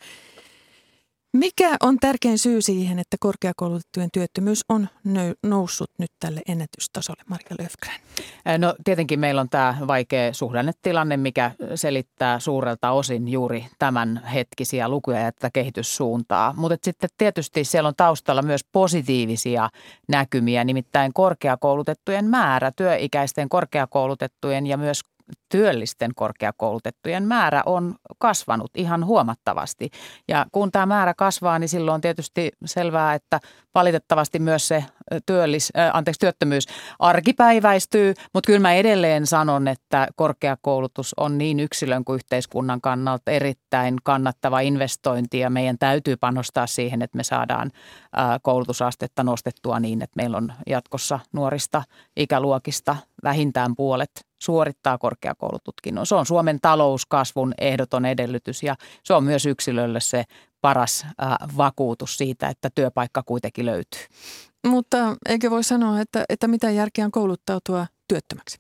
Mikä on tärkein syy siihen, että korkeakoulutettujen työttömyys on noussut nyt tälle ennätystasolle, Maria Löfgren? No tietenkin meillä on tämä vaikea suhdannetilanne, mikä selittää suurelta osin juuri tämän hetkisiä lukuja ja tätä kehityssuuntaa. Mutta sitten tietysti siellä on taustalla myös positiivisia näkymiä, nimittäin korkeakoulutettujen määrä, työikäisten korkeakoulutettujen ja myös työllisten korkeakoulutettujen määrä on kasvanut ihan huomattavasti. Ja kun tämä määrä kasvaa, niin silloin on tietysti selvää, että valitettavasti myös se työllis, äh, anteeksi, työttömyys arkipäiväistyy. Mutta kyllä mä edelleen sanon, että korkeakoulutus on niin yksilön kuin yhteiskunnan kannalta erittäin kannattava investointi. Ja meidän täytyy panostaa siihen, että me saadaan äh, koulutusastetta nostettua niin, että meillä on jatkossa nuorista ikäluokista vähintään puolet suorittaa korkeakoulututkinnon. Se on Suomen talouskasvun ehdoton edellytys ja se on myös yksilölle se paras äh, vakuutus siitä, että työpaikka kuitenkin löytyy. Mutta eikö voi sanoa, että, että mitä järkeä on kouluttautua työttömäksi?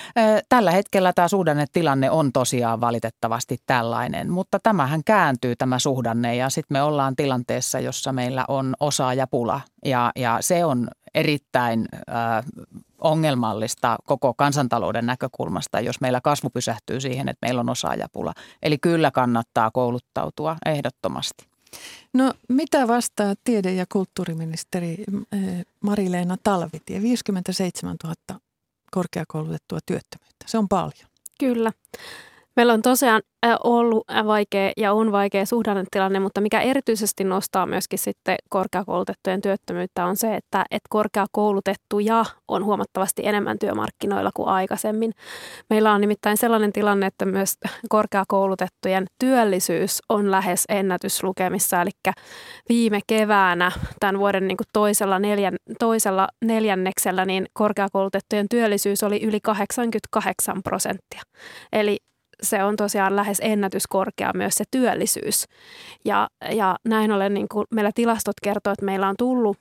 Tällä hetkellä tämä suhdannetilanne on tosiaan valitettavasti tällainen, mutta tämähän kääntyy tämä suhdanne ja sitten me ollaan tilanteessa, jossa meillä on osaajapula ja, ja se on erittäin äh, ongelmallista koko kansantalouden näkökulmasta, jos meillä kasvu pysähtyy siihen, että meillä on osaajapula. Eli kyllä kannattaa kouluttautua ehdottomasti. No mitä vastaa tiede- ja kulttuuriministeri Mari-Leena Talvitie? viisikymmentäseitsemäntuhatta korkeakoulutettua työttömyyttä. Se on paljon. Kyllä. Meillä on tosiaan ollut vaikea ja on vaikea suhdannetilanne, mutta mikä erityisesti nostaa myöskin sitten korkeakoulutettujen työttömyyttä on se, että, että korkeakoulutettuja on huomattavasti enemmän työmarkkinoilla kuin aikaisemmin. Meillä on nimittäin sellainen tilanne, että myös korkeakoulutettujen työllisyys on lähes ennätyslukemissa, eli viime keväänä tämän vuoden niin kuin toisella, neljän, toisella neljänneksellä niin korkeakoulutettujen työllisyys oli yli kahdeksankymmentäkahdeksan prosenttia, eli se on tosiaan lähes ennätyskorkea myös se työllisyys. Ja, ja näin ollen niin kuin meillä tilastot kertoo, että meillä on tullut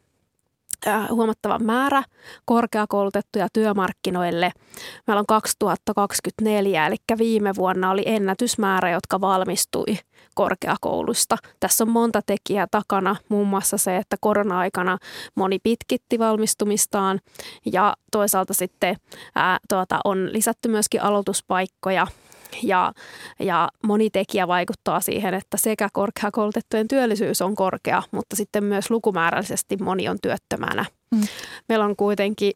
äh, huomattava määrä korkeakoulutettuja työmarkkinoille. Meillä on kaksituhattakaksikymmentäneljä, eli viime vuonna oli ennätysmäärä, jotka valmistui korkeakoulusta. Tässä on monta tekijää takana, muun muassa se, että korona-aikana moni pitkitti valmistumistaan ja toisaalta sitten ää, tuota, on lisätty myöskin aloituspaikkoja. Ja, ja moni tekijä vaikuttaa siihen, että sekä korkeakoulutettujen työllisyys on korkea, mutta sitten myös lukumäärällisesti moni on työttömänä. Mm. Meillä on kuitenkin,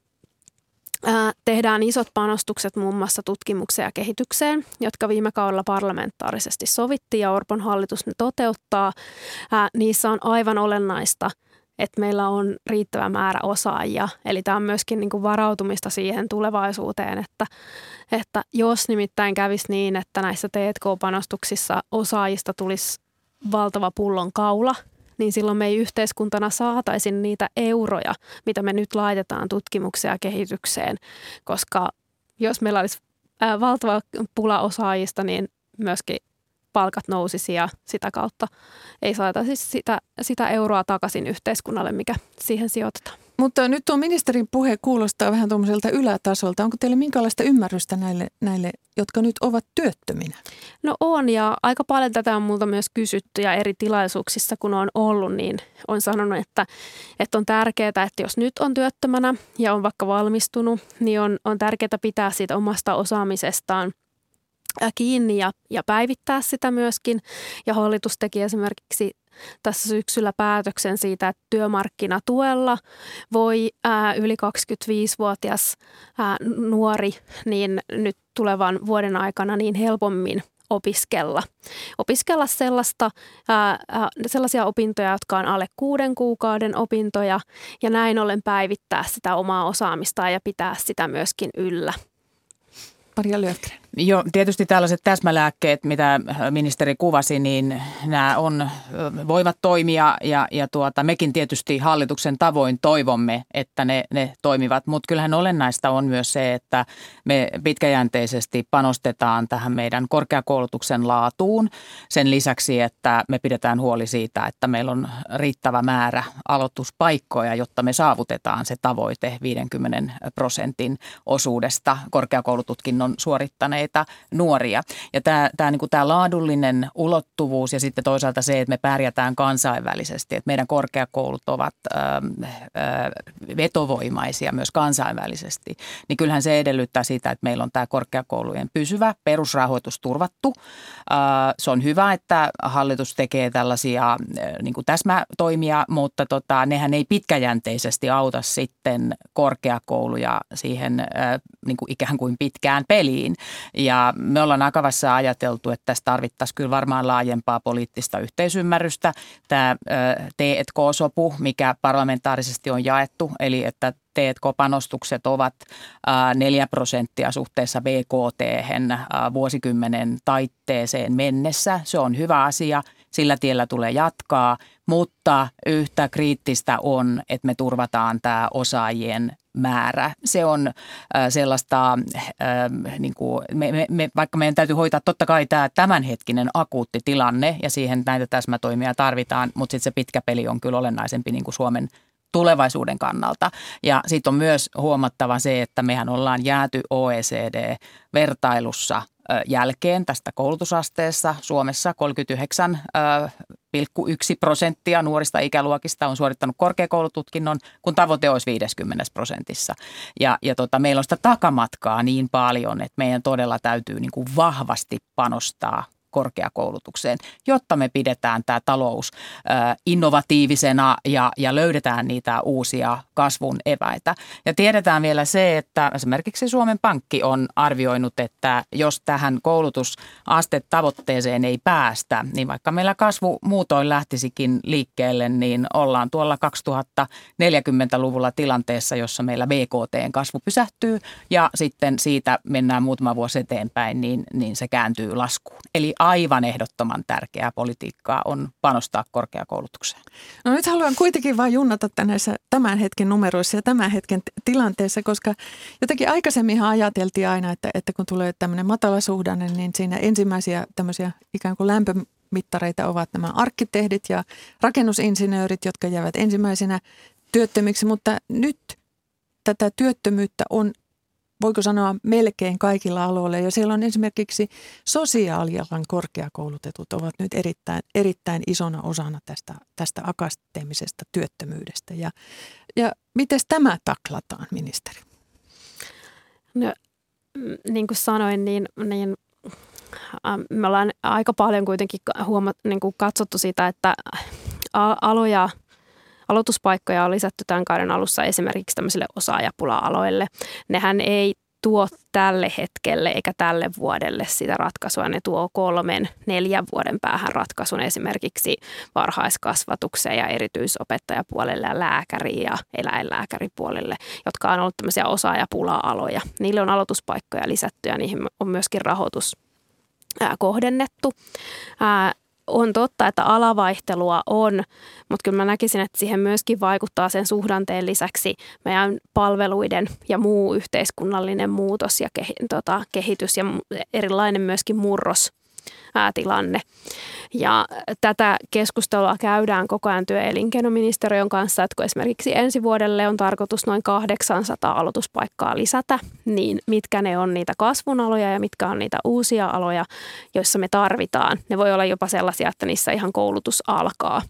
ää, tehdään isot panostukset muun muassa tutkimukseen ja kehitykseen, jotka viime kaudella parlamentaarisesti sovittiin ja Orpon hallitus ne toteuttaa. Ää, niissä on aivan olennaista, että meillä on riittävä määrä osaajia. Eli tämä on myöskin niin kuin varautumista siihen tulevaisuuteen, että, että jos nimittäin kävisi niin, että näissä T and K-panostuksissa osaajista tulisi valtava pullonkaula, niin silloin me ei yhteiskuntana saataisi niitä euroja, mitä me nyt laitetaan tutkimukseen ja kehitykseen. Koska jos meillä olisi ää, valtava pula osaajista, niin myöskin palkat nousisi ja sitä kautta ei saataisi sitä, sitä euroa takaisin yhteiskunnalle, mikä siihen sijoitetaan. Mutta nyt tuo ministerin puhe kuulostaa vähän tuommoiselta ylätasolta. Onko teillä minkälaista ymmärrystä näille, näille, jotka nyt ovat työttöminä? No on, ja aika paljon tätä on multa myös kysytty ja eri tilaisuuksissa, kun on ollut, niin on sanonut, että, että on tärkeää, että jos nyt on työttömänä ja on vaikka valmistunut, niin on, on tärkeää pitää siitä omasta osaamisestaan kiinni ja, ja päivittää sitä myöskin. Ja hallitus teki esimerkiksi tässä syksyllä päätöksen siitä, että työmarkkinatuella voi ää, yli kaksikymmentäviisivuotias ää, nuori niin nyt tulevan vuoden aikana niin helpommin opiskella. Opiskella sellaista, ää, ää, sellaisia opintoja, jotka on alle kuuden kuukauden opintoja ja näin ollen päivittää sitä omaa osaamistaan ja pitää sitä myöskin yllä. Maria Löfgren. Joo, tietysti tällaiset täsmälääkkeet, mitä ministeri kuvasi, niin nämä on, voivat toimia ja, ja tuota, mekin tietysti hallituksen tavoin toivomme, että ne, ne toimivat. Mutta kyllähän olennaista on myös se, että me pitkäjänteisesti panostetaan tähän meidän korkeakoulutuksen laatuun. Sen lisäksi, että me pidetään huoli siitä, että meillä on riittävä määrä aloituspaikkoja, jotta me saavutetaan se tavoite viidenkymmenen prosentin osuudesta korkeakoulututkinnon suorittaneita nuoria. Ja tämä, tämä, niin kuin tämä laadullinen ulottuvuus ja sitten toisaalta se, että me pärjätään kansainvälisesti, että meidän korkeakoulut ovat ö, ö, vetovoimaisia myös kansainvälisesti, niin kyllähän se edellyttää sitä, että meillä on tämä korkeakoulujen pysyvä perusrahoitus turvattu. Ö, se on hyvä, että hallitus tekee tällaisia niin kuin täsmätoimia, mutta tota, nehän ei pitkäjänteisesti auta sitten korkeakouluja siihen ö, niin kuin ikään kuin pitkään peliin. Ja me ollaan Akavassa ajateltu, että tässä tarvittaisiin kyllä varmaan laajempaa poliittista yhteisymmärrystä. Tämä T and K-sopu, mikä parlamentaarisesti on jaettu, eli että T and K-panostukset ovat neljä prosenttia suhteessa B K T:hen vuosikymmenen taitteeseen mennessä. Se on hyvä asia, sillä tiellä tulee jatkaa, mutta yhtä kriittistä on, että me turvataan tämä osaajien määrä. Se on äh, sellaista, äh, niin kuin me, me, me, vaikka meidän täytyy hoitaa totta kai tämä tämänhetkinen akuutti tilanne ja siihen näitä täsmätoimia tarvitaan, mutta sitten se pitkä peli on kyllä olennaisempi niin kuin Suomen tulevaisuuden kannalta. Ja sitten on myös huomattava se, että mehän ollaan jääty O E C D-vertailussa jälkeen tästä koulutusasteessa. Suomessa kolmekymmentäyhdeksän pilkku yksi prosenttia nuorista ikäluokista on suorittanut korkeakoulututkinnon, kun tavoite olisi viisikymmentä prosentissa. Ja, ja tota, meillä on sitä takamatkaa niin paljon, että meidän todella täytyy niin kuin vahvasti panostaa korkeakoulutukseen, jotta me pidetään tämä talous äh, innovatiivisena ja, ja löydetään niitä uusia kasvun eväitä. Ja tiedetään vielä se, että esimerkiksi Suomen Pankki on arvioinut, että jos tähän koulutusastetavoitteeseen ei päästä, niin vaikka meillä kasvu muutoin lähtisikin liikkeelle, niin ollaan tuolla kaksituhattaneljäkymmentäluvulla tilanteessa, jossa meillä B K T:n kasvu pysähtyy ja sitten siitä mennään muutama vuosi eteenpäin, niin, niin se kääntyy laskuun. Eli aivan ehdottoman tärkeää politiikkaa on panostaa korkeakoulutukseen. No nyt haluan kuitenkin vain junnata näissä tämän hetken numeroissa ja tämän hetken tilanteessa, koska jotenkin aikaisemminhan ajateltiin aina, että, että kun tulee tämmöinen matalasuhdanne, niin siinä ensimmäisiä tämmöisiä ikään kuin lämpömittareita ovat nämä arkkitehdit ja rakennusinsinöörit, jotka jäävät ensimmäisenä työttömiksi, mutta nyt tätä työttömyyttä on, voiko sanoa, melkein kaikilla aloilla. Ja siellä on esimerkiksi sosiaalialan korkeakoulutetut ovat nyt erittäin, erittäin isona osana tästä, tästä akateemisesta työttömyydestä. Ja, ja miten tämä taklataan, ministeri? No, niin kuin sanoin, niin, niin me ollaan aika paljon kuitenkin huomat, niin kuin katsottu sitä, että aloja, aloituspaikkoja on lisätty tämän kauden alussa esimerkiksi tämmöisille osaajapula-aloille. Nehän ei tuo tälle hetkelle eikä tälle vuodelle sitä ratkaisua. Ne tuo kolmen, neljän vuoden päähän ratkaisun esimerkiksi varhaiskasvatukseen ja erityisopettajapuolelle ja lääkäri- ja eläinlääkäripuolelle, jotka on ollut tämmöisiä osaajapula-aloja. Niille on aloituspaikkoja lisätty ja niihin on myöskin rahoitus ää, kohdennettu. Ää, On totta, että alavaihtelua on, mutta kyllä mä näkisin, että siihen myöskin vaikuttaa sen suhdanteen lisäksi meidän palveluiden ja muu yhteiskunnallinen muutos ja kehi, tota, kehitys ja erilainen myöskin murrostilanne. Ja tätä keskustelua käydään koko ajan työ- ja elinkeinoministeriön kanssa, että kun esimerkiksi ensi vuodelle on tarkoitus noin kahdeksansataa aloituspaikkaa lisätä, niin mitkä ne on niitä kasvun aloja ja mitkä on niitä uusia aloja, joissa me tarvitaan. Ne voi olla jopa sellaisia, että niissä ihan koulutus alkaa.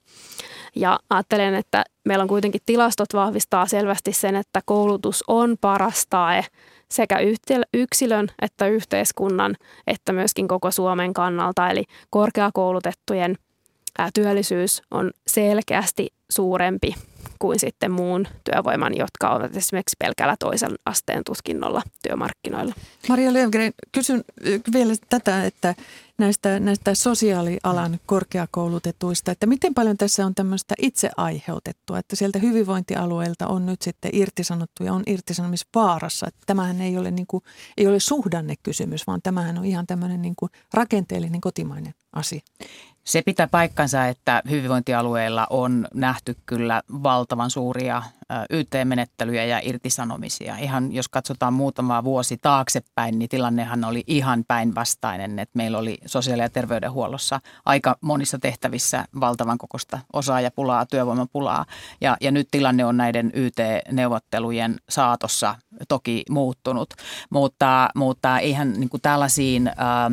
Ja ajattelen, että meillä on kuitenkin tilastot vahvistaa selvästi sen, että koulutus on paras tae sekä yksilön että yhteiskunnan että myöskin koko Suomen kannalta. Eli korkeakoulutettujen työllisyys on selkeästi suurempi kuin sitten muun työvoiman, jotka ovat esimerkiksi pelkällä toisen asteen tutkinnolla työmarkkinoilla. Maria Löfgren, kysyn vielä tätä, että näistä, näistä sosiaalialan korkeakoulutetuista, että miten paljon tässä on tämmöistä itse aiheutettua, että sieltä hyvinvointialueilta on nyt sitten irtisanottu ja on irtisanomisvaarassa. Että tämähän ei ole, niin kuin, ei ole suhdannekysymys, vaan tämähän on ihan tämmöinen niin kuin rakenteellinen kotimainen asia. Se pitää paikkansa, että hyvinvointialueilla on nähty kyllä valtavan suuria Y T-menettelyjä ja irtisanomisia. Ihan jos katsotaan muutama vuosi taaksepäin, niin tilannehan oli ihan päinvastainen, että meillä oli sosiaali- ja terveydenhuollossa aika monissa tehtävissä valtavan kokoista osaajapulaa, työvoimapulaa. Ja, ja nyt tilanne on näiden Y T-neuvottelujen saatossa toki muuttunut, mutta, mutta eihän niin kuin tällaisiin Ää,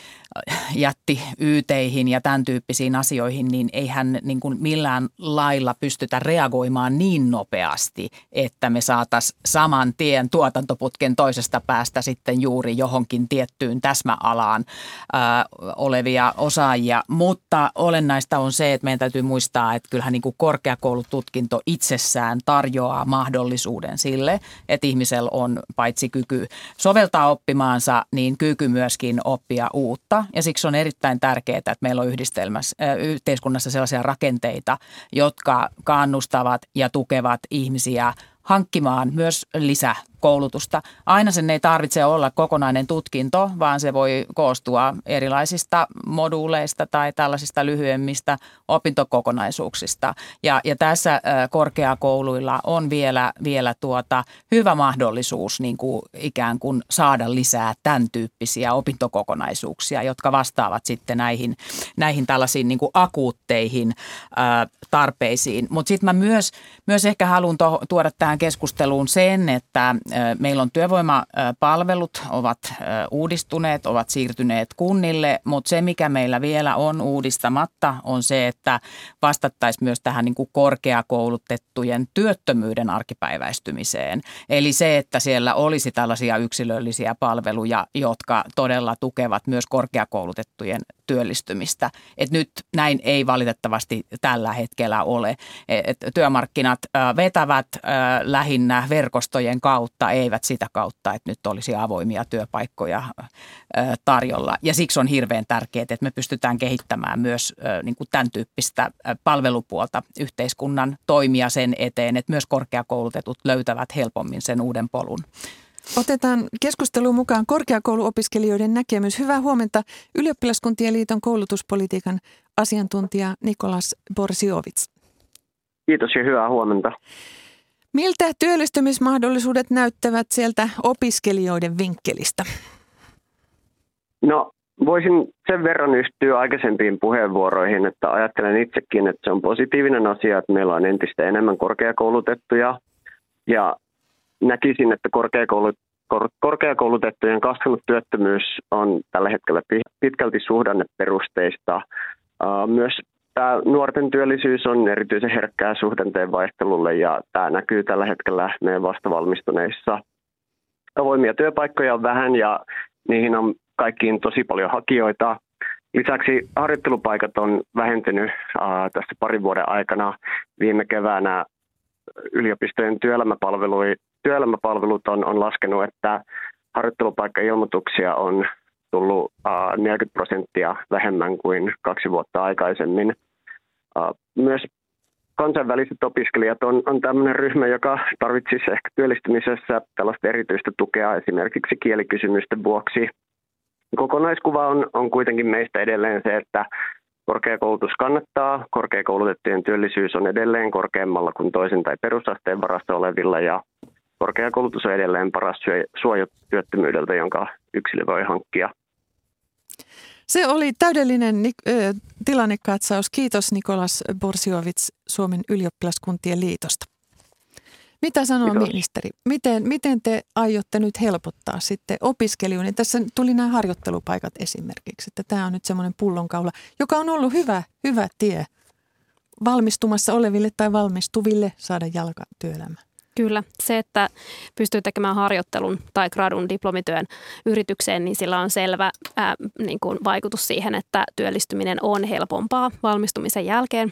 jätti Y-teihin ja tämän tyyppisiin asioihin, niin eihän niin kuin millään lailla pystytä reagoimaan niin nopeasti, että me saataisiin saman tien tuotantoputken toisesta päästä sitten juuri johonkin tiettyyn täsmäalaan ää, olevia osaajia. Mutta olennaista on se, että meidän täytyy muistaa, että kyllähän niin kuin korkeakoulututkinto itsessään tarjoaa mahdollisuuden sille, että ihmisellä on paitsi kyky soveltaa oppimaansa, niin kyky myöskin oppia uutta. Ja siksi on erittäin tärkeää, että meillä on yhdistelmässä, äh, yhteiskunnassa sellaisia rakenteita, jotka kannustavat ja tukevat ihmisiä hankkimaan myös lisäkoulutusta. Aina sen ei tarvitse olla kokonainen tutkinto, vaan se voi koostua erilaisista moduuleista tai tällaisista lyhyemmistä opintokokonaisuuksista. Ja, ja tässä äh, korkeakouluilla on vielä, vielä tuota hyvä mahdollisuus niin kuin ikään kuin saada lisää tämän tyyppisiä opintokokonaisuuksia, jotka vastaavat sitten näihin, näihin tällaisiin niin kuin akuutteihin äh, tarpeisiin. Mutta sitten mä myös, myös ehkä haluan to- tuoda tähän keskusteluun sen, että meillä on työvoimapalvelut, ovat uudistuneet, ovat siirtyneet kunnille, mutta se mikä meillä vielä on uudistamatta on se, että vastattaisiin myös tähän niin kuin korkeakoulutettujen työttömyyden arkipäiväistymiseen. Eli se, että siellä olisi tällaisia yksilöllisiä palveluja, jotka todella tukevat myös korkeakoulutettujen työllistymistä. Et nyt näin ei valitettavasti tällä hetkellä ole. Et työmarkkinat vetävät lähinnä verkostojen kautta, eivät sitä kautta, että nyt olisi avoimia työpaikkoja tarjolla. Ja siksi on hirveän tärkeää, että me pystytään kehittämään myös niin kuin tämän tyyppistä palvelupuolta yhteiskunnan toimia sen eteen, että myös korkeakoulutetut löytävät helpommin sen uuden polun. Otetaan keskusteluun mukaan korkeakouluopiskelijoiden näkemys. Hyvää huomenta Ylioppilaskuntien liiton koulutuspolitiikan asiantuntija Nikolas Borsiovits. Kiitos ja hyvää huomenta. Miltä työllistymismahdollisuudet näyttävät sieltä opiskelijoiden vinkkelistä? No voisin sen verran yhtyä aikaisempiin puheenvuoroihin, että ajattelen itsekin, että se on positiivinen asia, että meillä on entistä enemmän korkeakoulutettuja ja näkisin, että korkeakoulut, kor, korkeakoulutettujen kasvanut työttömyys on tällä hetkellä pitkälti suhdanneperusteista. Myös tämä nuorten työllisyys on erityisen herkkää suhdanteen vaihtelulle ja tämä näkyy tällä hetkellä meidän vastavalmistuneissa. Avoimia työpaikkoja on vähän ja niihin on kaikkiin tosi paljon hakijoita. Lisäksi harjoittelupaikat on vähentynyt ää, tässä parin vuoden aikana. Viime keväänä yliopistojen työelämäpalvelut, työelämäpalvelut on, on laskenut, että harjoittelupaikkailmoituksia on tullut ää, neljäkymmentä prosenttia vähemmän kuin kaksi vuotta aikaisemmin. Ää, myös kansainväliset opiskelijat on, on tämmöinen ryhmä, joka tarvitsisi ehkä työllistymisessä tällaista erityistä tukea esimerkiksi kielikysymysten vuoksi. Kokonaiskuva on, on kuitenkin meistä edelleen se, että korkeakoulutus kannattaa, korkeakoulutettujen työllisyys on edelleen korkeammalla kuin toisen tai perusasteen varassa olevilla ja korkeakoulutus on edelleen paras suoja työttömyydeltä, jonka yksilö voi hankkia. Se oli täydellinen tilannekatsaus. Kiitos Nikolas Borsiowicz Suomen ylioppilaskuntien liitosta. Mitä sanoo Kiitos. Ministeri? Miten, miten te aiotte nyt helpottaa sitten opiskelijoille? Tässä tuli nämä harjoittelupaikat esimerkiksi, että tämä on nyt semmoinen pullonkaula, joka on ollut hyvä, hyvä tie valmistumassa oleville tai valmistuville saada jalka työelämään. Kyllä. Se, että pystyy tekemään harjoittelun tai gradun diplomityön yritykseen, niin sillä on selvä ää, niin kuin vaikutus siihen, että työllistyminen on helpompaa valmistumisen jälkeen.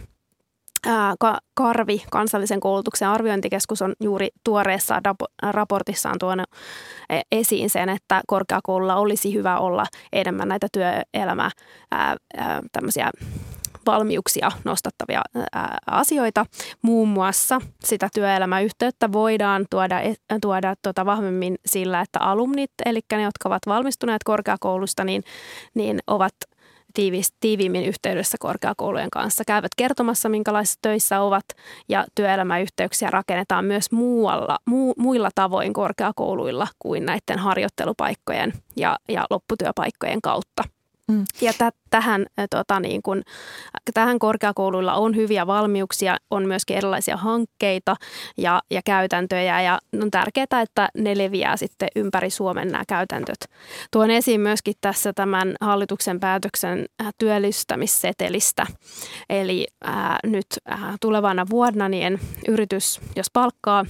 Ää, Ka- Karvi, kansallisen koulutuksen arviointikeskus, on juuri tuoreessa rapo- raportissaan tuonut esiin sen, että korkeakoululla olisi hyvä olla enemmän näitä työelämää ää, ää, tämmöisiä valmiuksia nostattavia ää, asioita. Muun muassa sitä työelämäyhteyttä voidaan tuoda, tuoda tuota vahvemmin sillä, että alumnit, eli ne, jotka ovat valmistuneet korkeakoulusta, niin, niin ovat tiivis, tiiviimmin yhteydessä korkeakoulujen kanssa, käyvät kertomassa, minkälaisissa töissä ovat, ja työelämäyhteyksiä rakennetaan myös muualla, muu, muilla tavoin korkeakouluilla kuin näiden harjoittelupaikkojen ja, ja lopputyöpaikkojen kautta. Mm. Ja t- tähän, tota, niin kun, tähän korkeakouluilla on hyviä valmiuksia, on myöskin erilaisia hankkeita ja, ja käytäntöjä, ja on tärkeää, että ne leviää sitten ympäri Suomen nämä käytäntöt. Tuon esiin myöskin tässä tämän hallituksen päätöksen työllistämissetelistä. Eli ää, nyt ää, tulevana vuonna niin yritys, jos palkkaa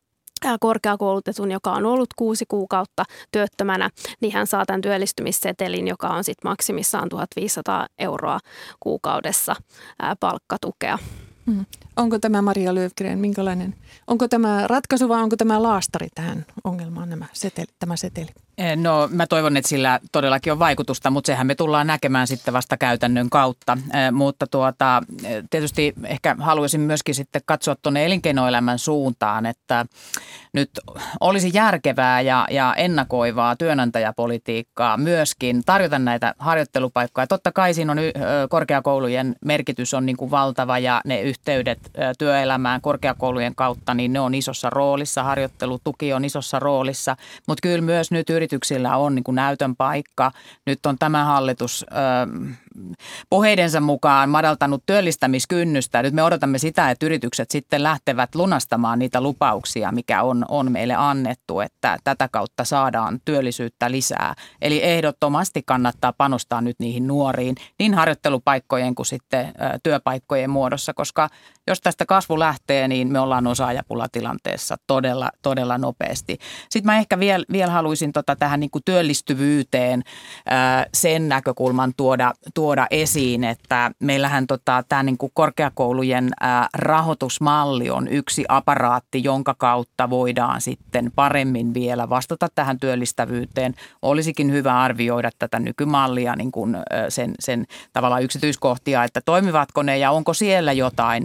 korkeakoulutetun, joka on ollut kuusi kuukautta työttömänä, niin hän saa tämän työllistymissetelin, joka on sitten maksimissaan tuhatviisisataa euroa kuukaudessa ää, palkkatukea. Hmm. Onko tämä, Maria Löfgren, minkälainen, onko tämä ratkaisu vai onko tämä laastari tähän ongelmaan, nämä seteli, tämä seteli? No mä toivon, että sillä todellakin on vaikutusta, mutta sehän me tullaan näkemään sitten vasta käytännön kautta. Eh, mutta tuota, tietysti ehkä haluaisin myöskin sitten katsoa tuonne elinkeinoelämän suuntaan, että nyt olisi järkevää ja, ja ennakoivaa työnantajapolitiikkaa myöskin tarjota näitä harjoittelupaikkoja. Totta kai siinä on y- korkeakoulujen merkitys on niin kuin valtava ja ne yhteydet työelämään korkeakoulujen kautta, niin ne on isossa roolissa, harjoittelutuki on isossa roolissa, mutta kyllä myös nyt yrityksillä on niin kuin näytön paikka. Nyt on tämä hallitus ö, puheidensa mukaan madaltanut työllistämiskynnystä. Nyt me odotamme sitä, että yritykset sitten lähtevät lunastamaan niitä lupauksia, mikä on, on meille annettu, että tätä kautta saadaan työllisyyttä lisää. Eli ehdottomasti kannattaa panostaa nyt niihin nuoriin, niin harjoittelupaikkojen kuin sitten ö, työpaikkojen muodossa, koska jos tästä kasvu lähtee, niin me ollaan osaajapulatilanteessa todella, todella nopeasti. Sitten mä ehkä vielä, vielä haluaisin tota tähän niin kuin työllistyvyyteen ää, sen näkökulman tuoda, tuoda esiin, että meillähän tota, tämä niin kuin korkeakoulujen ää, rahoitusmalli on yksi aparaatti, jonka kautta voidaan sitten paremmin vielä vastata tähän työllistävyyteen. Olisikin hyvä arvioida tätä nykymallia, niin kuin, ää, sen, sen tavallaan yksityiskohtia, että toimivatko ne ja onko siellä jotain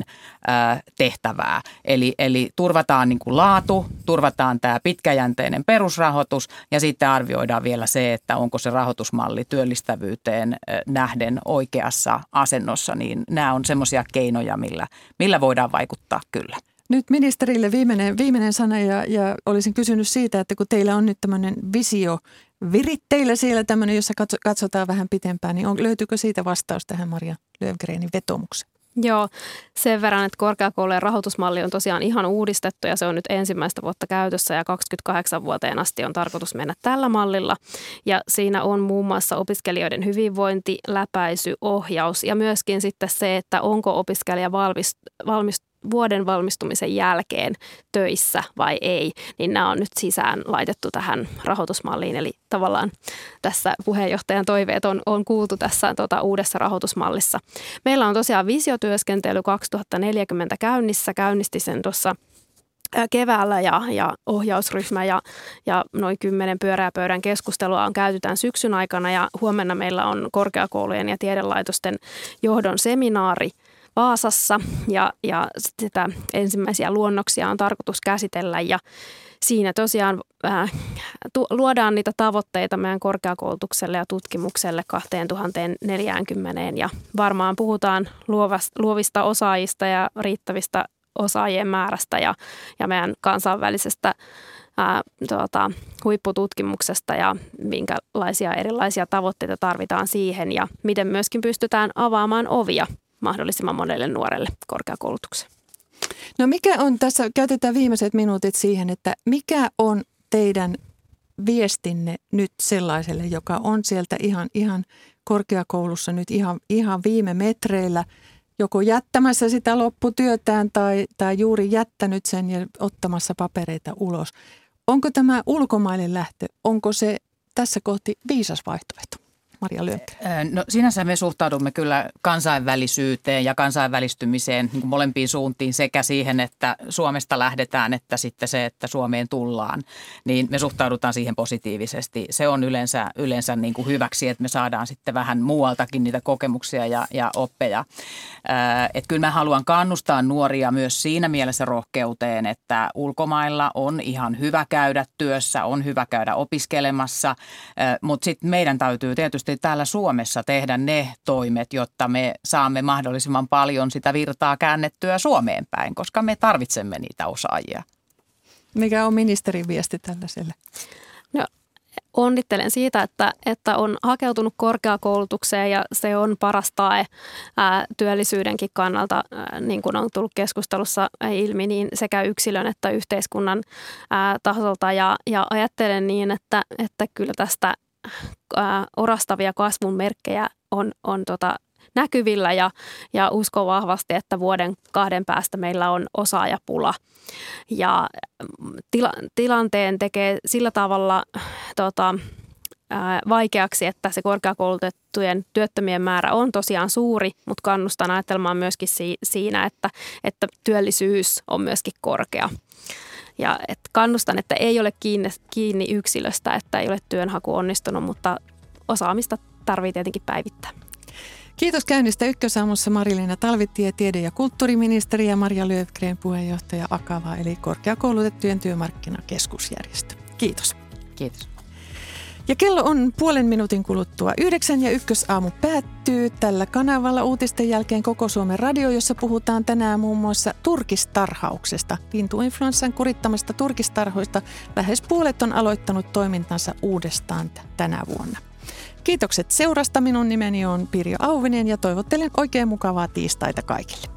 tehtävää. Eli, eli turvataan niin kuin laatu, turvataan tämä pitkäjänteinen perusrahoitus ja sitten arvioidaan vielä se, että onko se rahoitusmalli työllistävyyteen nähden oikeassa asennossa. Niin nämä on semmoisia keinoja, millä, millä voidaan vaikuttaa kyllä. Nyt ministerille viimeinen, viimeinen sana ja, ja olisin kysynyt siitä, että kun teillä on nyt tämmöinen visio viritteillä siellä tämmöinen, jossa katso, katsotaan vähän pitempään, niin on, löytyykö siitä vastaus tähän Maria Löfgrenin vetomukseen? Joo, sen verran, että korkeakoulujen rahoitusmalli on tosiaan ihan uudistettu ja se on nyt ensimmäistä vuotta käytössä ja kaksikymmentäkahdeksan vuoteen asti on tarkoitus mennä tällä mallilla. Ja siinä on muun muassa opiskelijoiden hyvinvointi, läpäisy, ohjaus ja myöskin sitten se, että onko opiskelija valmis, valmis vuoden valmistumisen jälkeen töissä vai ei, niin nämä on nyt sisään laitettu tähän rahoitusmalliin. Eli tavallaan tässä puheenjohtajan toiveet on, on kuultu tässä tota, uudessa rahoitusmallissa. Meillä on tosiaan visiotyöskentely kaksituhattaneljäkymmentä käynnissä, käynnisti sen tuossa keväällä ja, ja ohjausryhmä ja, ja noin kymmenen pyöreäpöydän keskustelua on käyty tämän syksyn aikana ja huomenna meillä on korkeakoulujen ja tiedelaitosten johdon seminaari Vaasassa ja, ja sitä ensimmäisiä luonnoksia on tarkoitus käsitellä ja siinä tosiaan äh, tu, luodaan niitä tavoitteita meidän korkeakoulutukselle ja tutkimukselle kaksituhattaneljäkymmentä ja varmaan puhutaan luovasta, luovista osaajista ja riittävistä osaajien määrästä ja, ja meidän kansainvälisestä ää, tuota, huippututkimuksesta ja minkälaisia erilaisia tavoitteita tarvitaan siihen ja miten myöskin pystytään avaamaan ovia mahdollisimman monelle nuorelle korkeakoulutukseen. No mikä on tässä, käytetään viimeiset minuutit siihen, että mikä on teidän viestinne nyt sellaiselle, joka on sieltä ihan, ihan korkeakoulussa nyt ihan, ihan viime metreillä, joko jättämässä sitä lopputyötään tai, tai juuri jättänyt sen ja ottamassa papereita ulos. Onko tämä ulkomaille lähtö, onko se tässä kohti viisas vaihtoehto? Maria Löfgren. No sinänsä me suhtaudumme kyllä kansainvälisyyteen ja kansainvälistymiseen niin kuin molempiin suuntiin sekä siihen, että Suomesta lähdetään, että sitten se, että Suomeen tullaan. Niin me suhtaudutaan siihen positiivisesti. Se on yleensä, yleensä niin kuin hyväksi, että me saadaan sitten vähän muualtakin niitä kokemuksia ja, ja oppeja. Että kyllä mä haluan kannustaa nuoria myös siinä mielessä rohkeuteen, että ulkomailla on ihan hyvä käydä työssä, on hyvä käydä opiskelemassa, mutta sitten meidän täytyy tietysti täällä Suomessa tehdä ne toimet, jotta me saamme mahdollisimman paljon sitä virtaa käännettyä Suomeen päin, koska me tarvitsemme niitä osaajia. Mikä on ministerin viesti tällaiselle? No, onnittelen siitä, että, että on hakeutunut korkeakoulutukseen ja se on paras tae ää, työllisyydenkin kannalta, ää, niin kuin on tullut keskustelussa ilmi, niin sekä yksilön että yhteiskunnan ää, tasolta. Ja, ja ajattelen niin, että, että kyllä tästä ää, orastavia kasvun merkkejä on, on tota, näkyvillä ja, ja uskon vahvasti, että vuoden kahden päästä meillä on osaajapula. Ja tila, tilanteen tekee sillä tavalla tota, ää, vaikeaksi, että se korkeakoulutettujen työttömien määrä on tosiaan suuri, mutta kannustan ajattelemaan myöskin si, siinä, että, että työllisyys on myöskin korkea. Ja et kannustan, että ei ole kiinni, kiinni yksilöstä, että ei ole työnhaku onnistunut, mutta osaamista tarvitsee tietenkin päivittää. Kiitos käynnistä Ykkösaamussa Mari-Leena Talvitie, tiede- ja kulttuuriministeri ja Maria Löfgren, puheenjohtaja Akava, eli korkeakoulutettujen työmarkkinakeskusjärjestö. Kiitos. Kiitos. Ja kello on puolen minuutin kuluttua yhdeksän ja Ykkösaamu päättyy tällä kanavalla uutisten jälkeen Koko Suomen radio, jossa puhutaan tänään muun muassa turkistarhauksesta. Lintuinfluenssan kurittamista turkistarhoista lähes puolet on aloittanut toimintansa uudestaan tänä vuonna. Kiitokset seurasta. Minun nimeni on Pirjo Auvinen ja toivottelen oikein mukavaa tiistaita kaikille.